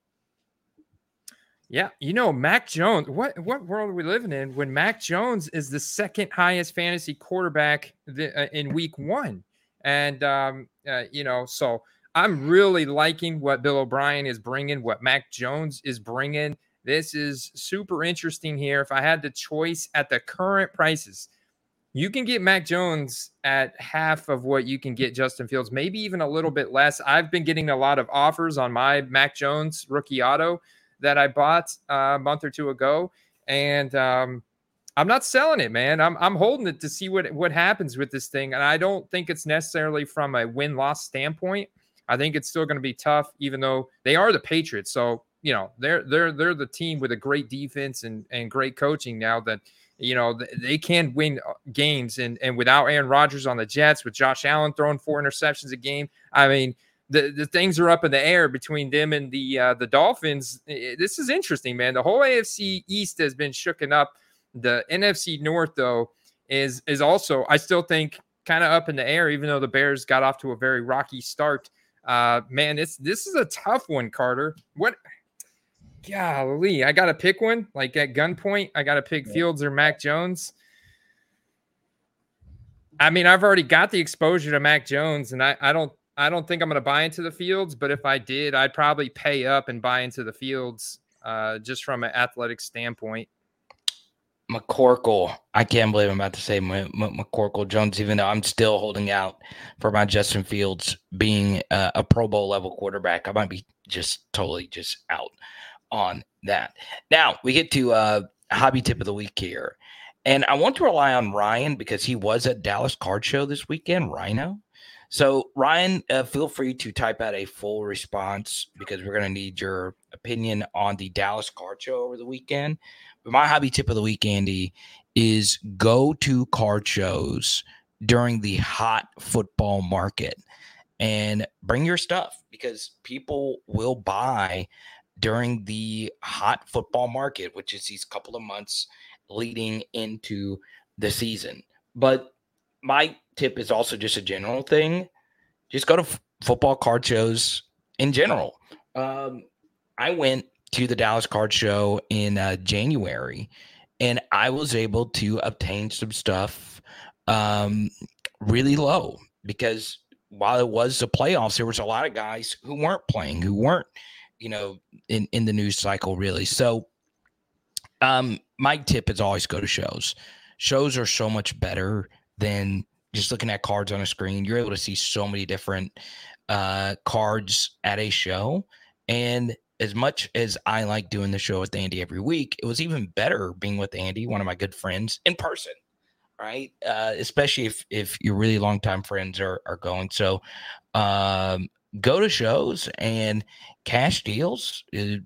Yeah, Mac Jones, what world are we living in when Mac Jones is the second highest fantasy quarterback in week one? And, so I'm really liking what Bill O'Brien is bringing, what Mac Jones is bringing. This is super interesting here. If I had the choice at the current prices, you can get Mac Jones at half of what you can get Justin Fields, maybe even a little bit less. I've been getting a lot of offers on my Mac Jones rookie auto that I bought a month or two ago, and I'm not selling it, man. I'm holding it to see what happens with this thing, and I don't think it's necessarily from a win-loss standpoint. I think it's still going to be tough, even though they are the Patriots. So they're the team with a great defense and great coaching now that. They can win games, and without Aaron Rodgers on the Jets, with Josh Allen throwing 4 interceptions a game, I mean, the things are up in the air between them and the Dolphins. This is interesting, man. The whole AFC East has been shooken up. The NFC North, though, is also, I still think, kind of up in the air, even though the Bears got off to a very rocky start. Man, this is a tough one, Carter. Golly, I got to pick one. Like at gunpoint, I got to pick Fields or Mac Jones. I mean, I've already got the exposure to Mac Jones, and I don't think I'm going to buy into the Fields. But if I did, I'd probably pay up and buy into the Fields, just from an athletic standpoint. McCorkle. I can't believe I'm about to say McCorkle Jones, even though I'm still holding out for my Justin Fields being a Pro Bowl level quarterback. I might be totally out on that. Now we get to hobby tip of the week here. And I want to rely on Ryan because he was at Dallas Card Show this weekend, Rhino. So, Ryan, feel free to type out a full response because we're going to need your opinion on the Dallas Card Show over the weekend. But my hobby tip of the week, Andy, is go to card shows during the hot football market and bring your stuff because people will buy during the hot football market, which is these couple of months leading into the season. But my tip is also just a general thing. Just go to football card shows in general. I went to the Dallas Card Show in January, and I was able to obtain some stuff really low because while it was the playoffs, there was a lot of guys who weren't playing, who weren't, in the news cycle really. So my tip is always go to shows. Shows are so much better than just looking at cards on a screen. You're able to see so many different cards at a show. And as much as I like doing the show with Andy every week, it was even better being with Andy, one of my good friends, in person, right? Especially if your really longtime friends are going. So go to shows and cash deals.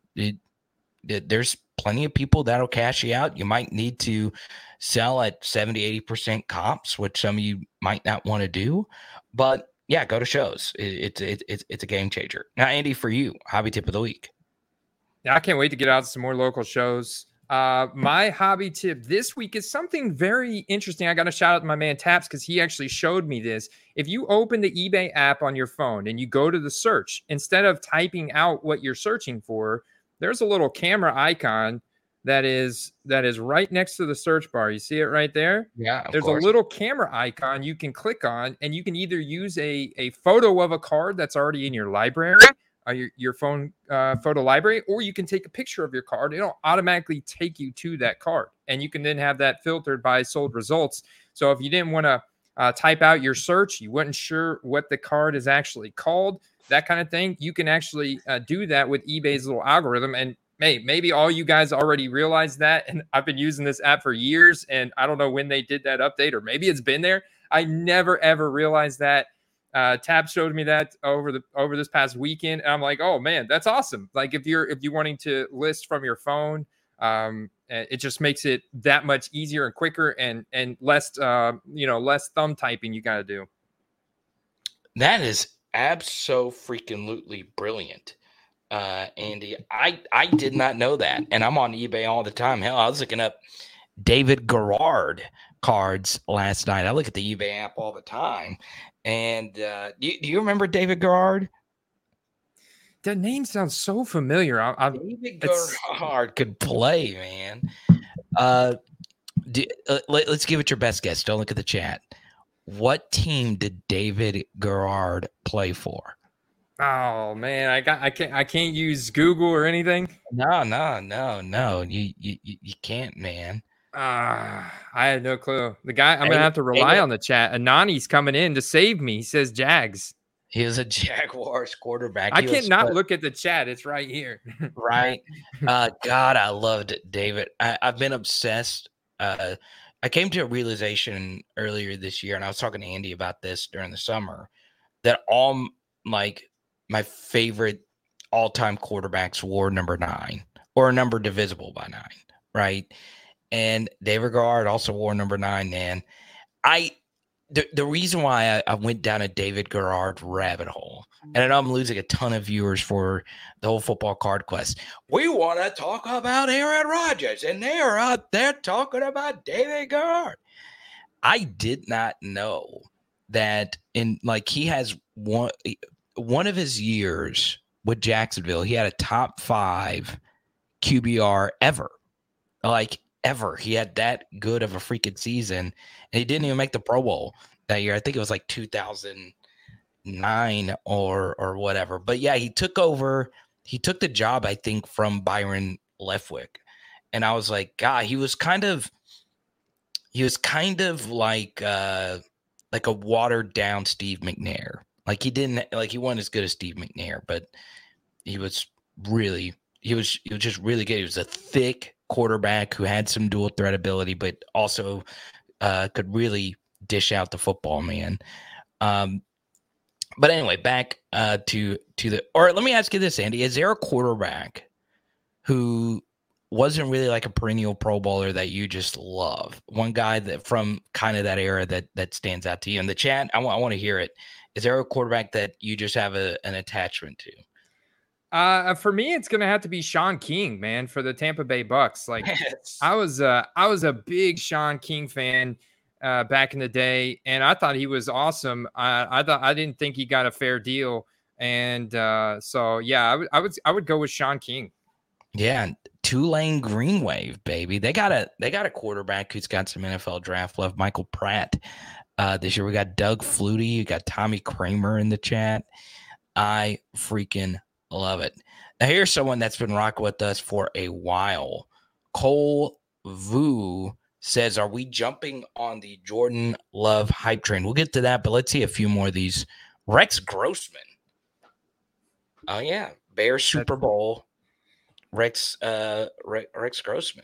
There's plenty of people that'll cash you out. You might need to sell at 70-80% comps, which some of you might not want to do, but yeah, go to shows. It's a game changer. Now, Andy, for you, hobby tip of the week. Yeah, I can't wait to get out to some more local shows. My hobby tip this week is something very interesting. I got to shout out to my man Taps because he actually showed me this. If you open the eBay app on your phone and you go to the search, instead of typing out what you're searching for, there's a little camera icon that is right next to the search bar. You see it right there? Yeah. There's a little camera icon you can click on, and you can either use a photo of a card that's already in your library, your phone photo library, or you can take a picture of your card. It'll automatically take you to that card, and you can then have that filtered by sold results. So if you didn't want to type out your search, you weren't sure what the card is actually called, that kind of thing, you can actually do that with eBay's little algorithm. And maybe all you guys already realize that. And I've been using this app for years, and I don't know when they did that update, or maybe it's been there. I never, ever realized that. Tab showed me that over this past weekend. And I'm like, oh man, that's awesome. Like if you're wanting to list from your phone, it just makes it that much easier and quicker and less, less thumb typing you got to do. That is abso-freaking-lutely brilliant, Andy. I did not know that, and I'm on eBay all the time. Hell, I was looking up David Garrard cards last night. I look at the eBay app all the time, and do you remember David Garrard? The name sounds so familiar. David Garrard could play, man. Let's give it your best guess. Don't look at the chat. What team did David Garrard play for? Oh man, I can't use Google or anything. No. You can't, man. I had no clue. The guy, I'm gonna have to rely on the chat. Anani's coming in to save me. He says Jags. He was a Jaguars quarterback. I cannot look at the chat. It's right here. Right. God, I loved David. I've been obsessed. I came to a realization earlier this year, and I was talking to Andy about this during the summer, that all my favorite all-time quarterbacks wore number 9 or a number divisible by 9, right? And David Garrard also wore number 9, man. The reason why I went down a David Garrard rabbit hole, and I know I'm losing a ton of viewers for the whole football card quest. We want to talk about Aaron Rodgers, and they're out there talking about David Garrard. I did not know that he has one of his years with Jacksonville, he had a top 5 QBR ever. Ever. He had that good of a freaking season, and he didn't even make the Pro Bowl. that year. I think it was like 2009 or whatever. But yeah, he took over. He took the job, I think, from Byron Leftwich. And I was like, God, he was kind of like a watered down Steve McNair. Like he wasn't as good as Steve McNair, but he was just really good. He was a thick quarterback who had some dual threat ability, but also could really dish out the football, man. But anyway, back to or let me ask you this, Andy. Is there a quarterback who wasn't really like a perennial Pro Bowler that you just love? One guy that from kind of that era that stands out to you in the chat. I want to hear it. Is there a quarterback that you just have an attachment to? For me, it's gonna have to be Sean King, man, for the Tampa Bay Bucks. Like Yes. I was a big Sean King fan back in the day, and I thought he was awesome. I didn't think he got a fair deal, and so yeah, I would go with Sean King. Yeah, Tulane Green Wave, baby. They got a quarterback who's got some NFL draft love, Michael Pratt. This year we got Doug Flutie, you got Tommy Kramer in the chat. I freaking love it. Now here's someone that's been rocking with us for a while. Cole Vu says, are we jumping on the Jordan Love hype train? We'll get to that, but let's see a few more of these. Rex Grossman. Oh yeah, Bears Super Bowl. Rex Grossman.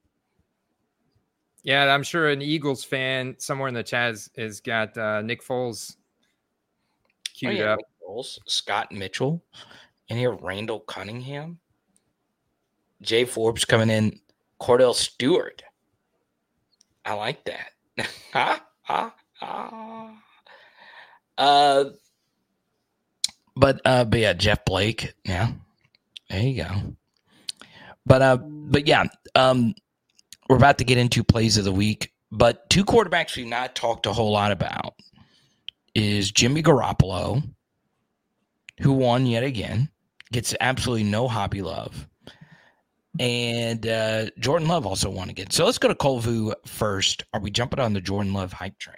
Yeah, I'm sure an Eagles fan somewhere in the chat has got Nick Foles queued up. Nick Foles, Scott Mitchell, and here Randall Cunningham, Jay Forbes coming in, Cordell Stewart. I like that. But yeah, Jeff Blake. Yeah, there you go. But yeah, we're about to get into plays of the week. But two quarterbacks we've not talked a whole lot about is Jimmy Garoppolo, who won yet again, gets absolutely no hobby love. And Jordan Love also won again. So let's go to Colvu first. Are we jumping on the Jordan Love hype train?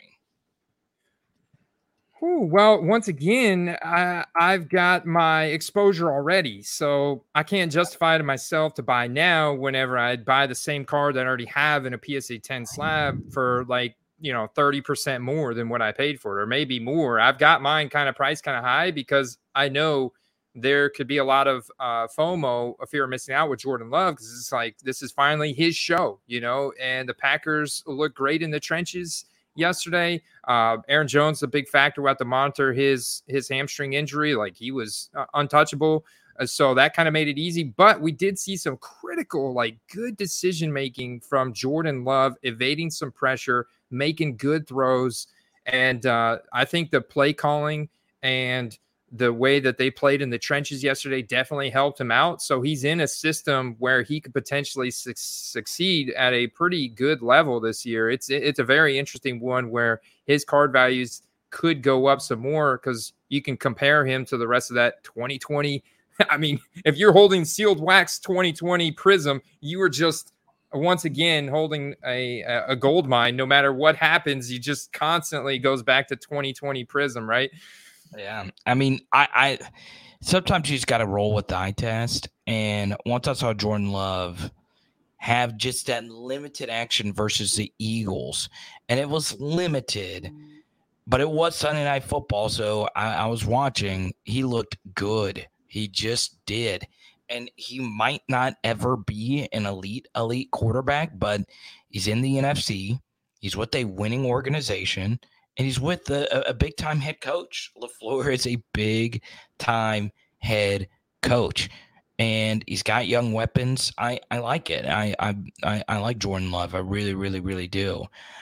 Well, once again, I've got my exposure already, so I can't justify to myself to buy now whenever I'd buy the same card that I already have in a PSA 10 slab for 30% more than what I paid for it, or maybe more. I've got mine kind of priced kind of high because I know there could be a lot of FOMO, a fear of missing out with Jordan Love, because it's like this is finally his show, and the Packers look great in the trenches yesterday. Aaron Jones, a big factor. We'll have to monitor his hamstring injury. Like he was untouchable. So that kind of made it easy. But we did see some critical, good decision making from Jordan Love, evading some pressure, making good throws. And I think the play calling and the way that they played in the trenches yesterday definitely helped him out. So he's in a system where he could potentially succeed at a pretty good level this year. It's a very interesting one where his card values could go up some more because you can compare him to the rest of that 2020. I mean, if you're holding sealed wax 2020 Prism, you are just once again holding a gold mine. No matter what happens, you just constantly goes back to 2020 Prism, right? Yeah, I mean, I sometimes you just got to roll with the eye test. And once I saw Jordan Love have just that limited action versus the Eagles, and it was limited, but it was Sunday Night Football, so I was watching. He looked good. He just did. And he might not ever be an elite quarterback, but he's in the NFC. He's with a winning organization. And he's with a big-time head coach. LaFleur is a big-time head coach. And he's got young weapons. I like it. I like Jordan Love. I really, really, really do.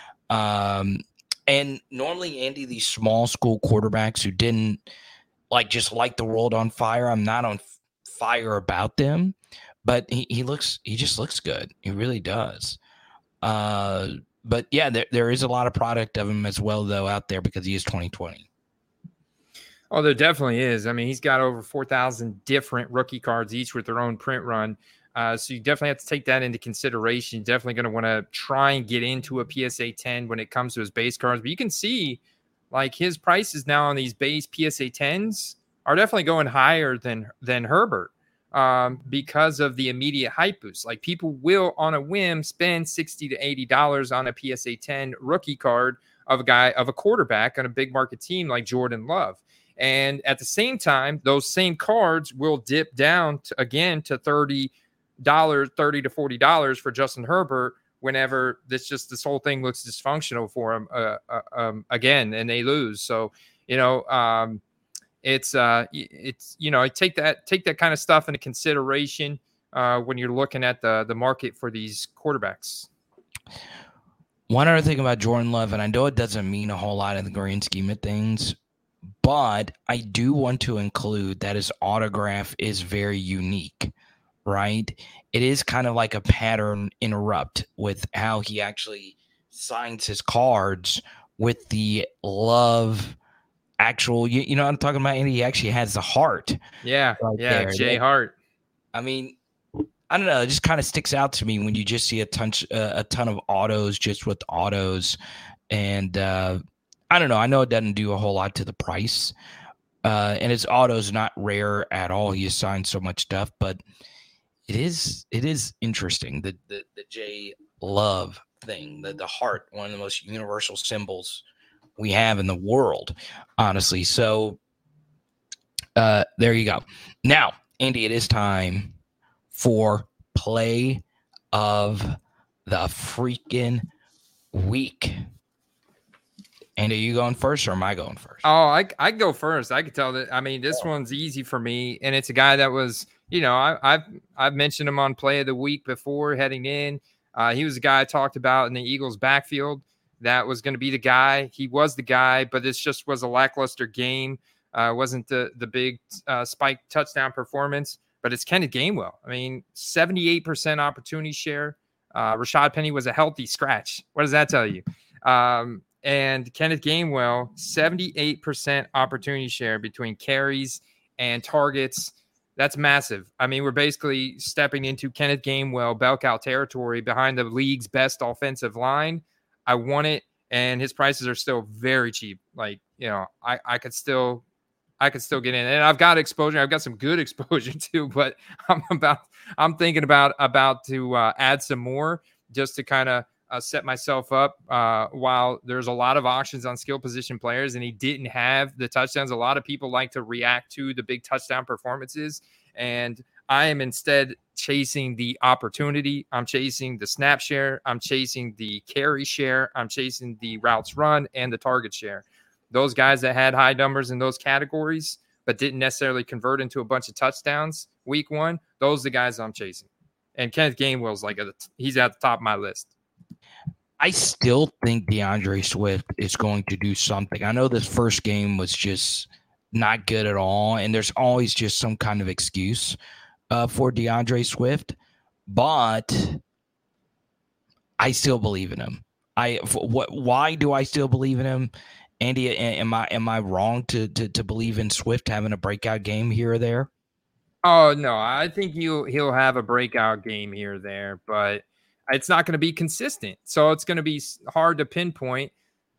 And normally, Andy, these small school quarterbacks who didn't just light the world on fire, I'm not on fire about them. But he just looks good. He really does. But yeah, there is a lot of product of him as well, though, out there because he is 2020. Oh, there definitely is. I mean, he's got over 4,000 different rookie cards, each with their own print run. So you definitely have to take that into consideration. You're definitely going to want to try and get into a PSA 10 when it comes to his base cards. But you can see like his prices now on these base PSA 10s are definitely going higher than Herbert because of the immediate hype boost. Like people will on a whim spend $60 to $80 on a PSA 10 rookie card of a quarterback on a big market team like Jordan Love. And at the same time, those same cards will dip down to $30 to $40 for Justin Herbert whenever this whole thing looks dysfunctional for him again, and they lose. So, it's take that kind of stuff into consideration when you're looking at the market for these quarterbacks. One other thing about Jordan Love, and I know it doesn't mean a whole lot in the grand scheme of things, but I do want to include that his autograph is very unique, right? It is kind of like a pattern interrupt with how he actually signs his cards with the Love actual, you know what I'm talking about? And he actually has the heart. Yeah, right there. Jay Hart. I mean, I don't know. It just kind of sticks out to me when you just see a ton of autos just with autos. And I don't know. I know it doesn't do a whole lot to the price. And his auto's not rare at all. He has signed so much stuff, but it is interesting. The Jay Love thing, the heart, one of the most universal symbols we have in the world, honestly. So there you go. Now, Andy, it is time for play of the freaking week. And are you going first or am I going first? Oh, I go first. I could tell that. I mean, this one's easy for me, and it's a guy that was, I've mentioned him on play of the week before heading in. He was a guy I talked about in the Eagles backfield. That was going to be the guy. He was the guy, but this just was a lackluster game. Wasn't the big spike touchdown performance, but it's Kenneth Gainwell. I mean, 78% opportunity share. Rashad Penny was a healthy scratch. What does that tell you? And Kenneth Gainwell, 78% opportunity share between carries and targets. That's massive. I mean, we're basically stepping into Kenneth Gainwell bell cow territory behind the league's best offensive line. I want it, and his prices are still very cheap. Like, I could still get in, and I've got exposure. I've got some good exposure too, but I'm thinking about to add some more just to kind of set myself up while there's a lot of auctions on skill position players, and he didn't have the touchdowns. A lot of people like to react to the big touchdown performances, and I am instead chasing the opportunity. I'm chasing the snap share. I'm chasing the carry share. I'm chasing the routes run and the target share. Those guys that had high numbers in those categories but didn't necessarily convert into a bunch of touchdowns week one, those are the guys I'm chasing. And Kenneth Gainwell's he's at the top of my list. I still think DeAndre Swift is going to do something. I know this first game was just not good at all, and there's always just some kind of excuse for DeAndre Swift, but I still believe in him. Why do I still believe in him? Andy, am I wrong to believe in Swift having a breakout game here or there? Oh, no, I think he'll have a breakout game here or there, but it's not going to be consistent. So it's going to be hard to pinpoint.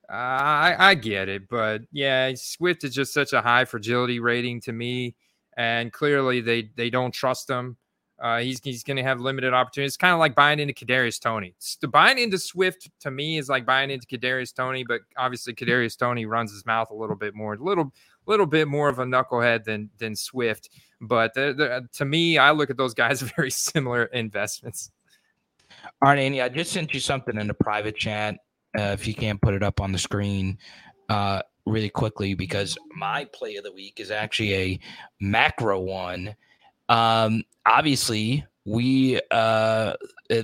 I get it, but yeah, Swift is just such a high fragility rating to me, and clearly they don't trust him. He's going to have limited opportunities. It's kind of like buying into Kadarius Toney. Buying into Swift to me is like buying into Kadarius Toney, but obviously Kadarius Toney runs his mouth a little bit more, little bit more of a knucklehead than Swift. But to me, I look at those guys as very similar investments. All right, Andy, I just sent you something in the private chat. If you can't put it up on the screen really quickly, because my play of the week is actually a macro one. Obviously, we I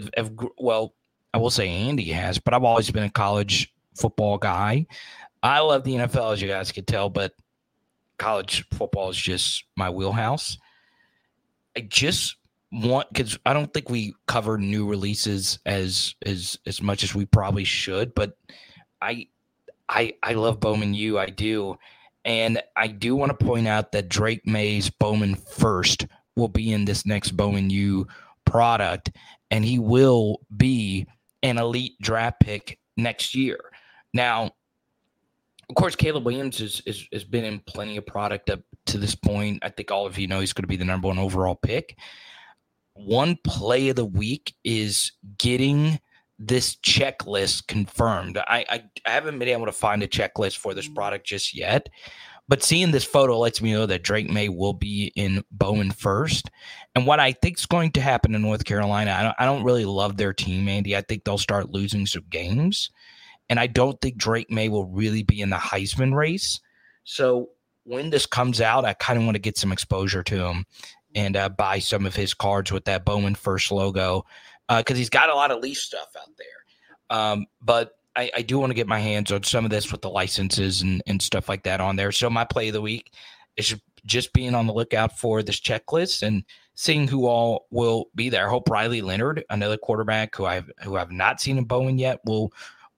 will say Andy has, but I've always been a college football guy. I love the NFL, as you guys can tell, but college football is just my wheelhouse. I just because I don't think we cover new releases as much as we probably should, but I love Bowman U. I do. And I do want to point out that Drake May's Bowman First will be in this next Bowman U product, and he will be an elite draft pick next year. Now, Of course, Caleb Williams has been in plenty of product up to this point. I think all of you know he's going to be the number 1 overall pick. One play of the week is getting this checklist confirmed. I haven't been able to find a checklist for this product just yet, but seeing this photo lets me know that Drake May will be in Bowman first. And what I think is going to happen in North Carolina, I don't really love their team, Andy. I think they'll start losing some games. And I don't think Drake May will really be in the Heisman race. So when this comes out, I kind of want to get some exposure to him and buy some of his cards with that Bowman First logo because he's got a lot of Leaf stuff out there. But I do want to get my hands on some of this with the licenses and stuff like that on there. So my play of the week is just being on the lookout for this checklist and seeing who all will be there. I hope Riley Leonard, another quarterback who I've not seen in Bowman yet, will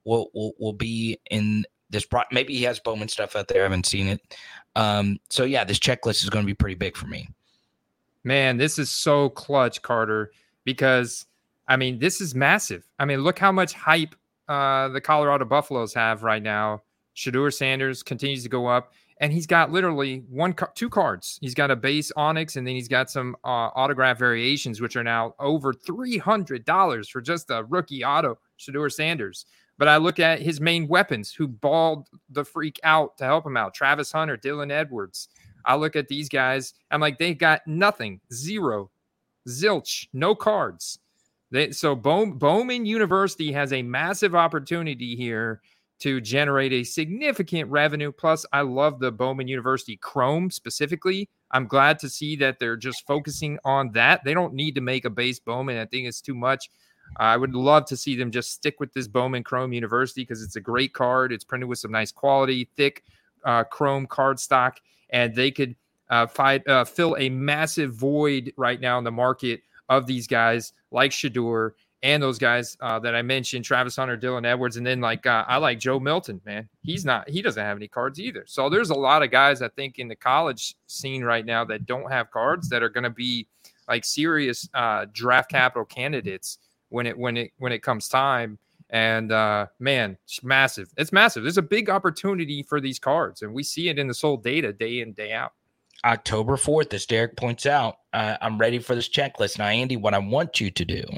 be in this. Maybe he has Bowman stuff out there. I haven't seen it. So yeah, this checklist is going to be pretty big for me. Man, this is so clutch, Carter, because I mean, this is massive. I mean, look how much hype the Colorado Buffaloes have right now. Shedeur Sanders continues to go up, and he's got literally two cards. He's got a base Onyx, and then he's got some autograph variations, which are now over $300 for just a rookie auto, Shedeur Sanders. But I look at his main weapons who balled the freak out to help him out. Travis Hunter, Dylan Edwards. I look at these guys. I'm like, they got nothing, zero, zilch, no cards. So Bowman University has a massive opportunity here to generate a significant revenue. Plus, I love the Bowman University Chrome specifically. I'm glad to see that they're just focusing on that. They don't need to make a base Bowman. I think it's too much. I would love to see them just stick with this Bowman Chrome University because it's a great card. It's printed with some nice quality, thick Chrome card stock, and they could fill a massive void right now in the market of these guys like Shedeur and those guys that I mentioned, Travis Hunter, Dylan Edwards, and then I like Joe Milton, man. He doesn't have any cards either. So there's a lot of guys I think in the college scene right now that don't have cards that are going to be like serious draft capital candidates when it comes time. And man, it's massive. It's massive. There's a big opportunity for these cards, and we see it in the sold data day in, day out. October 4th, as Derek points out, I'm ready for this checklist. Now, Andy, what I want you to do,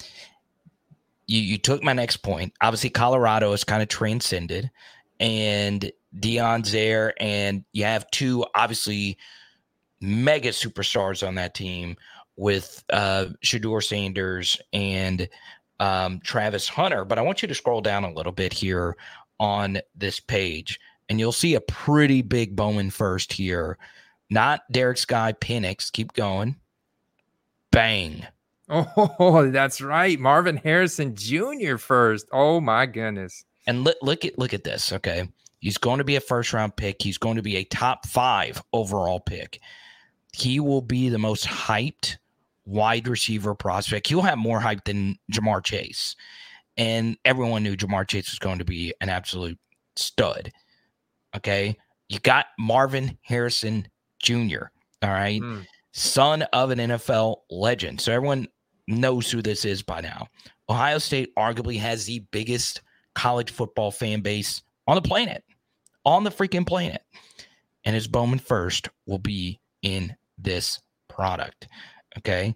you took my next point. Obviously, Colorado is kind of transcended, and Deion's there, and you have two, obviously, mega superstars on that team with Shedeur Sanders and Travis Hunter. But I want you to scroll down a little bit here on this page, and you'll see a pretty big Bowman first here. Not Derek Sky, Penix. Keep going. Bang. Oh, that's right. Marvin Harrison Jr. first. Oh, my goodness. And look at this, okay? He's going to be a first-round pick. He's going to be a top 5 overall pick. He will be the most hyped wide receiver prospect. He'll have more hype than Jamar Chase. And everyone knew Jamar Chase was going to be an absolute stud, okay? You got Marvin Harrison Jr., all right? Son of an NFL legend. So everyone knows who this is by now. Ohio State arguably has the biggest college football fan base on the planet, on the freaking planet. And his Bowman first will be in this product, okay?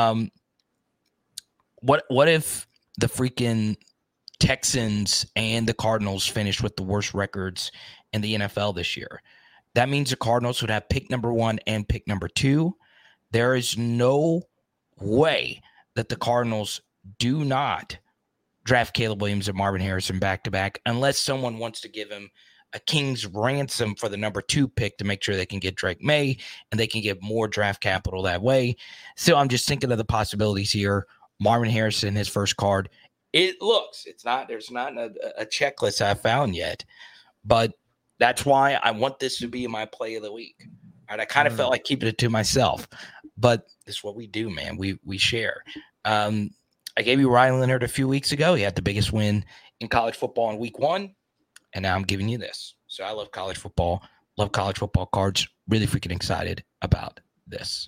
What if the freaking Texans and the Cardinals finished with the worst records in the NFL this year? That means the Cardinals would have pick number 1 and pick number 2. There is no way that the Cardinals do not draft Caleb Williams and Marvin Harrison back-to-back unless someone wants to give him a king's ransom for the number 2 pick to make sure they can get Drake May and they can get more draft capital that way. So I'm just thinking of the possibilities here. Marvin Harrison, his first card. There's not a checklist I found yet, but that's why I want this to be my play of the week. All right, I kind of felt like keeping it to myself, but this is what we do, man. We share. I gave you Riley Leonard a few weeks ago. He had the biggest win in college football in week 1, and now I'm giving you this. So I love college football, love college football cards. Really freaking excited about this.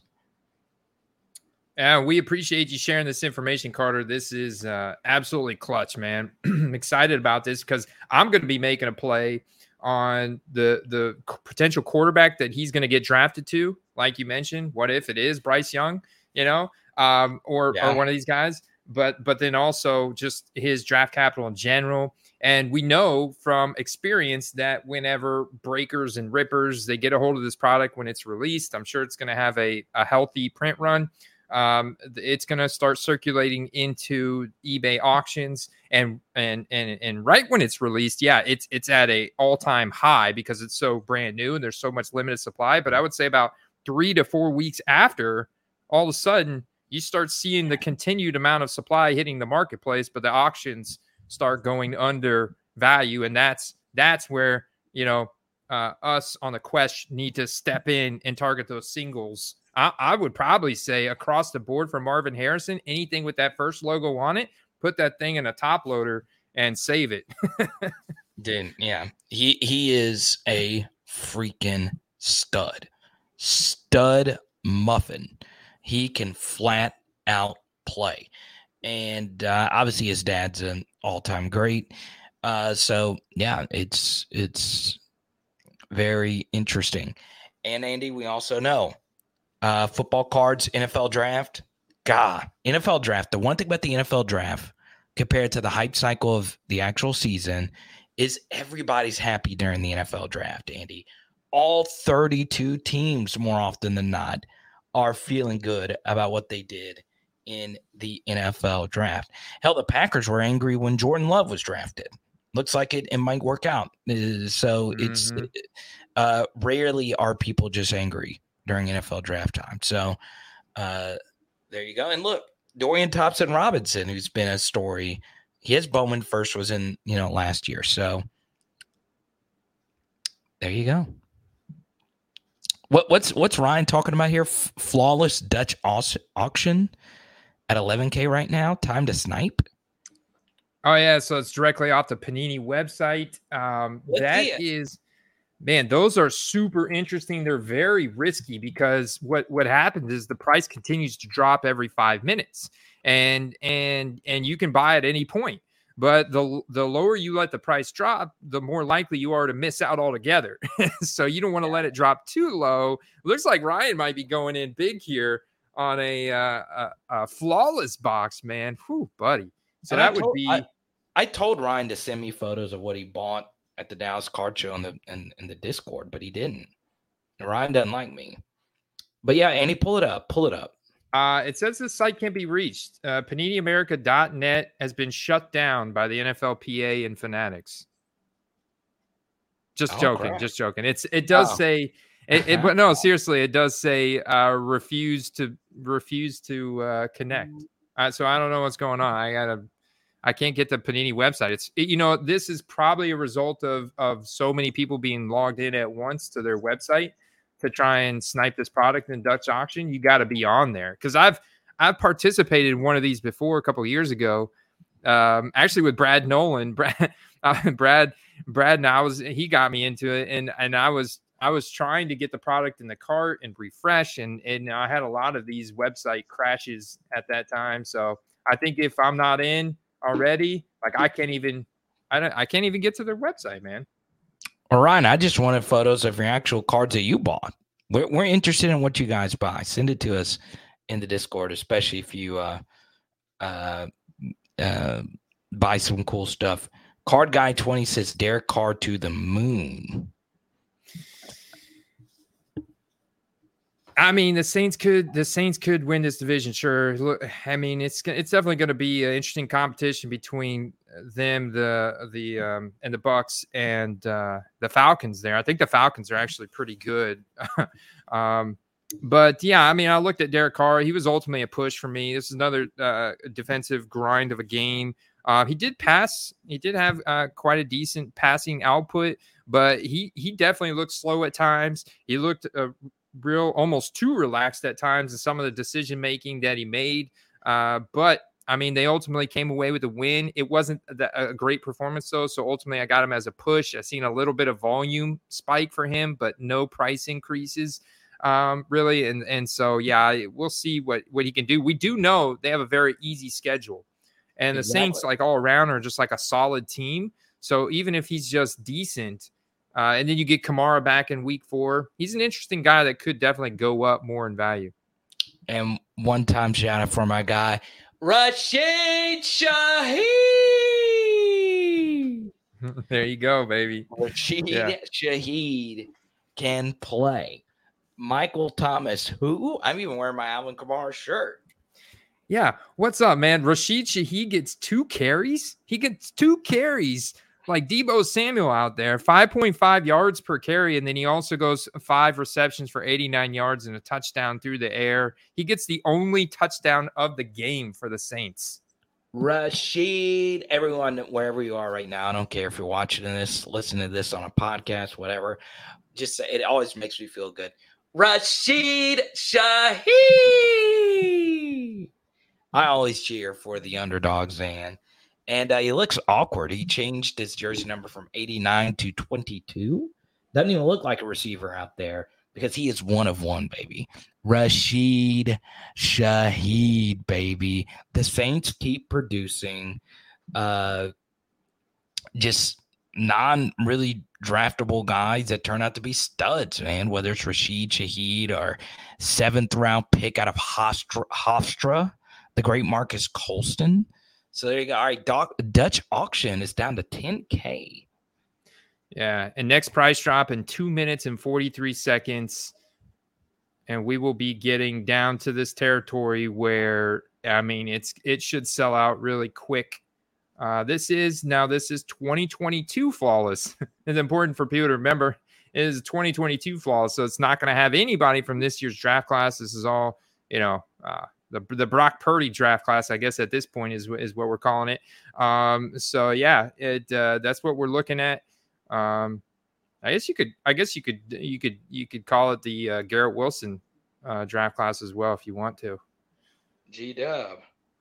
We appreciate you sharing this information, Carter. This is absolutely clutch, man. I'm excited about this because I'm going to be making a play on the potential quarterback that he's going to get drafted to. Like you mentioned, what if it is Bryce Young, or one of these guys? But then also just his draft capital in general. And we know from experience that whenever breakers and rippers, they get a hold of this product when it's released, I'm sure it's going to have a healthy print run. It's going to start circulating into eBay auctions, and right when it's released, it's at a all-time high because it's so brand new and there's so much limited supply. But I would say about 3 to 4 weeks after, all of a sudden you start seeing the continued amount of supply hitting the marketplace, but the auctions start going under value. And that's where, us on the Quest need to step in and target those singles. I would probably say across the board for Marvin Harrison, anything with that first logo on it, put that thing in a top loader and save it. Dude, yeah. He is a freaking stud muffin. He can flat out play. And obviously his dad's an all-time great. So yeah, it's very interesting. And Andy, we also know football cards, NFL draft. NFL draft. The one thing about the NFL draft compared to the hype cycle of the actual season is everybody's happy during the NFL draft, Andy. All 32 teams, more often than not, are feeling good about what they did in the NFL draft. Hell, the Packers were angry when Jordan Love was drafted. Looks like it might work out. So it's rarely are people just angry during NFL draft time. So there you go. And look, Dorian Thompson-Robinson, who's been a story, his Bowman first was in, last year. So there you go. What's Ryan talking about here? Flawless Dutch auction at $11K right now. Time to snipe. Oh yeah, so it's directly off the Panini website. Man, those are super interesting. They're very risky because what happens is the price continues to drop every 5 minutes, and you can buy at any point. But the lower you let the price drop, the more likely you are to miss out altogether. So you don't want to let it drop too low. Looks like Ryan might be going in big here on a flawless box, man. Whew, buddy. So I told Ryan to send me photos of what he bought at the Dallas Card Show in the Discord, but he didn't. Ryan doesn't like me. But yeah, Andy, pull it up. It says this site can't be reached. PaniniAmerica.net has been shut down by the NFLPA and Fanatics. Just joking. It does say, but no, seriously, it does say refuse to connect. So I don't know what's going on. I can't get the Panini website. This is probably a result of so many people being logged in at once to their website to try and snipe this product in Dutch auction. You got to be on there, because I've participated in one of these before a couple of years ago, actually with Brad Nolan. Brad and he got me into it, and I was trying to get the product in the cart and refresh, and I had a lot of these website crashes at that time. So I think if I'm not in already, I can't even get to their website, man. All right, I just wanted photos of your actual cards that you bought. We're interested in what you guys buy. Send it to us in the Discord, especially if you buy some cool stuff. Card Guy 20 says Derek Carr to the moon. I mean, the Saints could win this division. Sure. Look, I mean, it's definitely going to be an interesting competition between them, and the Bucks and the Falcons there. I think the Falcons are actually pretty good. But yeah, I mean, I looked at Derek Carr. He was ultimately a push for me. This is another defensive grind of a game. He did pass. He did have quite a decent passing output, but he definitely looked slow at times. He looked almost too relaxed at times in some of the decision making that he made. But I mean, they ultimately came away with a win. It wasn't a great performance though. So ultimately I got him as a push. I've seen a little bit of volume spike for him, but no price increases really. And so, yeah, we'll see what he can do. We do know they have a very easy schedule, and the Saints, like all around, are just like a solid team. So even if he's just decent, And then you get Kamara back in week 4. He's an interesting guy that could definitely go up more in value. And one-time shout out for my guy, Rashid Shaheed. There you go, baby. Rashid Shaheed can play. Michael Thomas, who? I'm even wearing my Alvin Kamara shirt. Yeah. What's up, man? Rashid Shaheed gets 2 carries. He gets 2 carries like Deebo Samuel out there, 5.5 yards per carry. And then he also goes 5 receptions for 89 yards and a touchdown through the air. He gets the only touchdown of the game for the Saints. Rashid, everyone, wherever you are right now, I don't care if you're watching this, listening to this on a podcast, whatever. Just it always makes me feel good. Rashid Shaheed. I always cheer for the underdogs, man. And he looks awkward. He changed his jersey number from 89 to 22. Doesn't even look like a receiver out there because he is one of one, baby. Rashid Shaheed, baby. The Saints keep producing just non-really draftable guys that turn out to be studs, man, whether it's Rashid Shaheed or 7th-round pick out of Hofstra, the great Marcus Colston. So there you go. All right, Dutch auction is down to $10K. Yeah, and next price drop in 2 minutes and 43 seconds. And we will be getting down to this territory where, I mean, it should sell out really quick. This is 2022 flawless. It's important for people to remember it is 2022 flawless. So it's not going to have anybody from this year's draft class. This is all, the Brock Purdy draft class, I guess at this point is what we're calling it. So yeah, that's what we're looking at. I guess you could call it the Garrett Wilson draft class as well if you want to. G-Dub.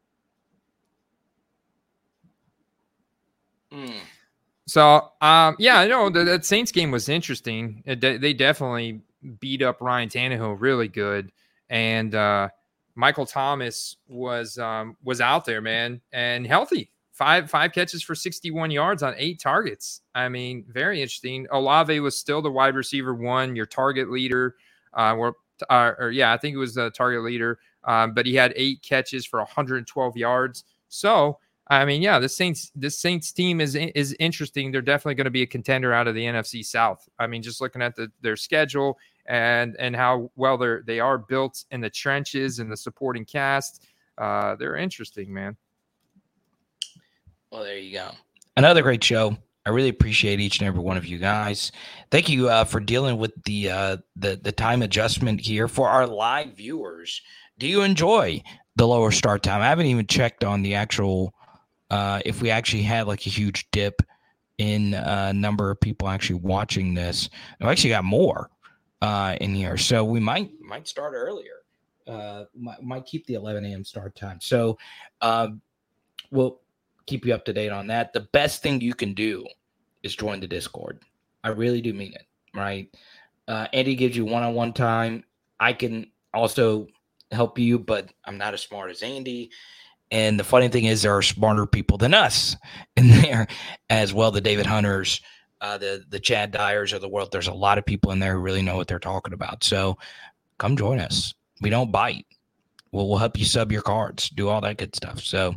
So yeah, I know that Saints game was interesting. They definitely beat up Ryan Tannehill really good, and Michael Thomas was out there, man, and healthy. Five catches for 61 yards on 8 targets. I mean, very interesting. Olave was still the wide receiver 1, your target leader. I think it was the target leader. But he had 8 catches for 112 yards. So, I mean, yeah, this Saints team is interesting. They're definitely going to be a contender out of the NFC South. I mean, just looking at their schedule and how well they are built in the trenches and the supporting cast. They're interesting, man. Well, there you go. Another great show. I really appreciate each and every one of you guys. Thank you for dealing with the time adjustment here for our live viewers. Do you enjoy the lower start time? I haven't even checked on the actual if we actually had like a huge dip in number of people actually watching this. We actually got more in here, so we might start earlier. Might keep the 11 a.m. start time. So we'll keep you up to date on that. The best thing you can do is join the Discord. I really do mean it, right? Andy gives you one-on-one time. I can also help you, but I'm not as smart as Andy. And the funny thing is there are smarter people than us in there as well. The David Hunters, the Chad Dyers of the world. There's a lot of people in there who really know what they're talking about. So come join us. We don't bite. We'll help you sub your cards, do all that good stuff. So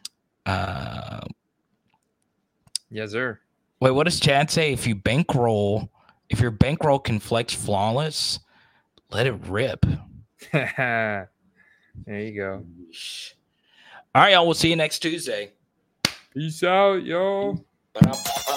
yes, sir. Wait, what does Chad say? If your bankroll can flex flawless, let it rip. There you go. All right, y'all. We'll see you next Tuesday. Peace out, yo. Bye.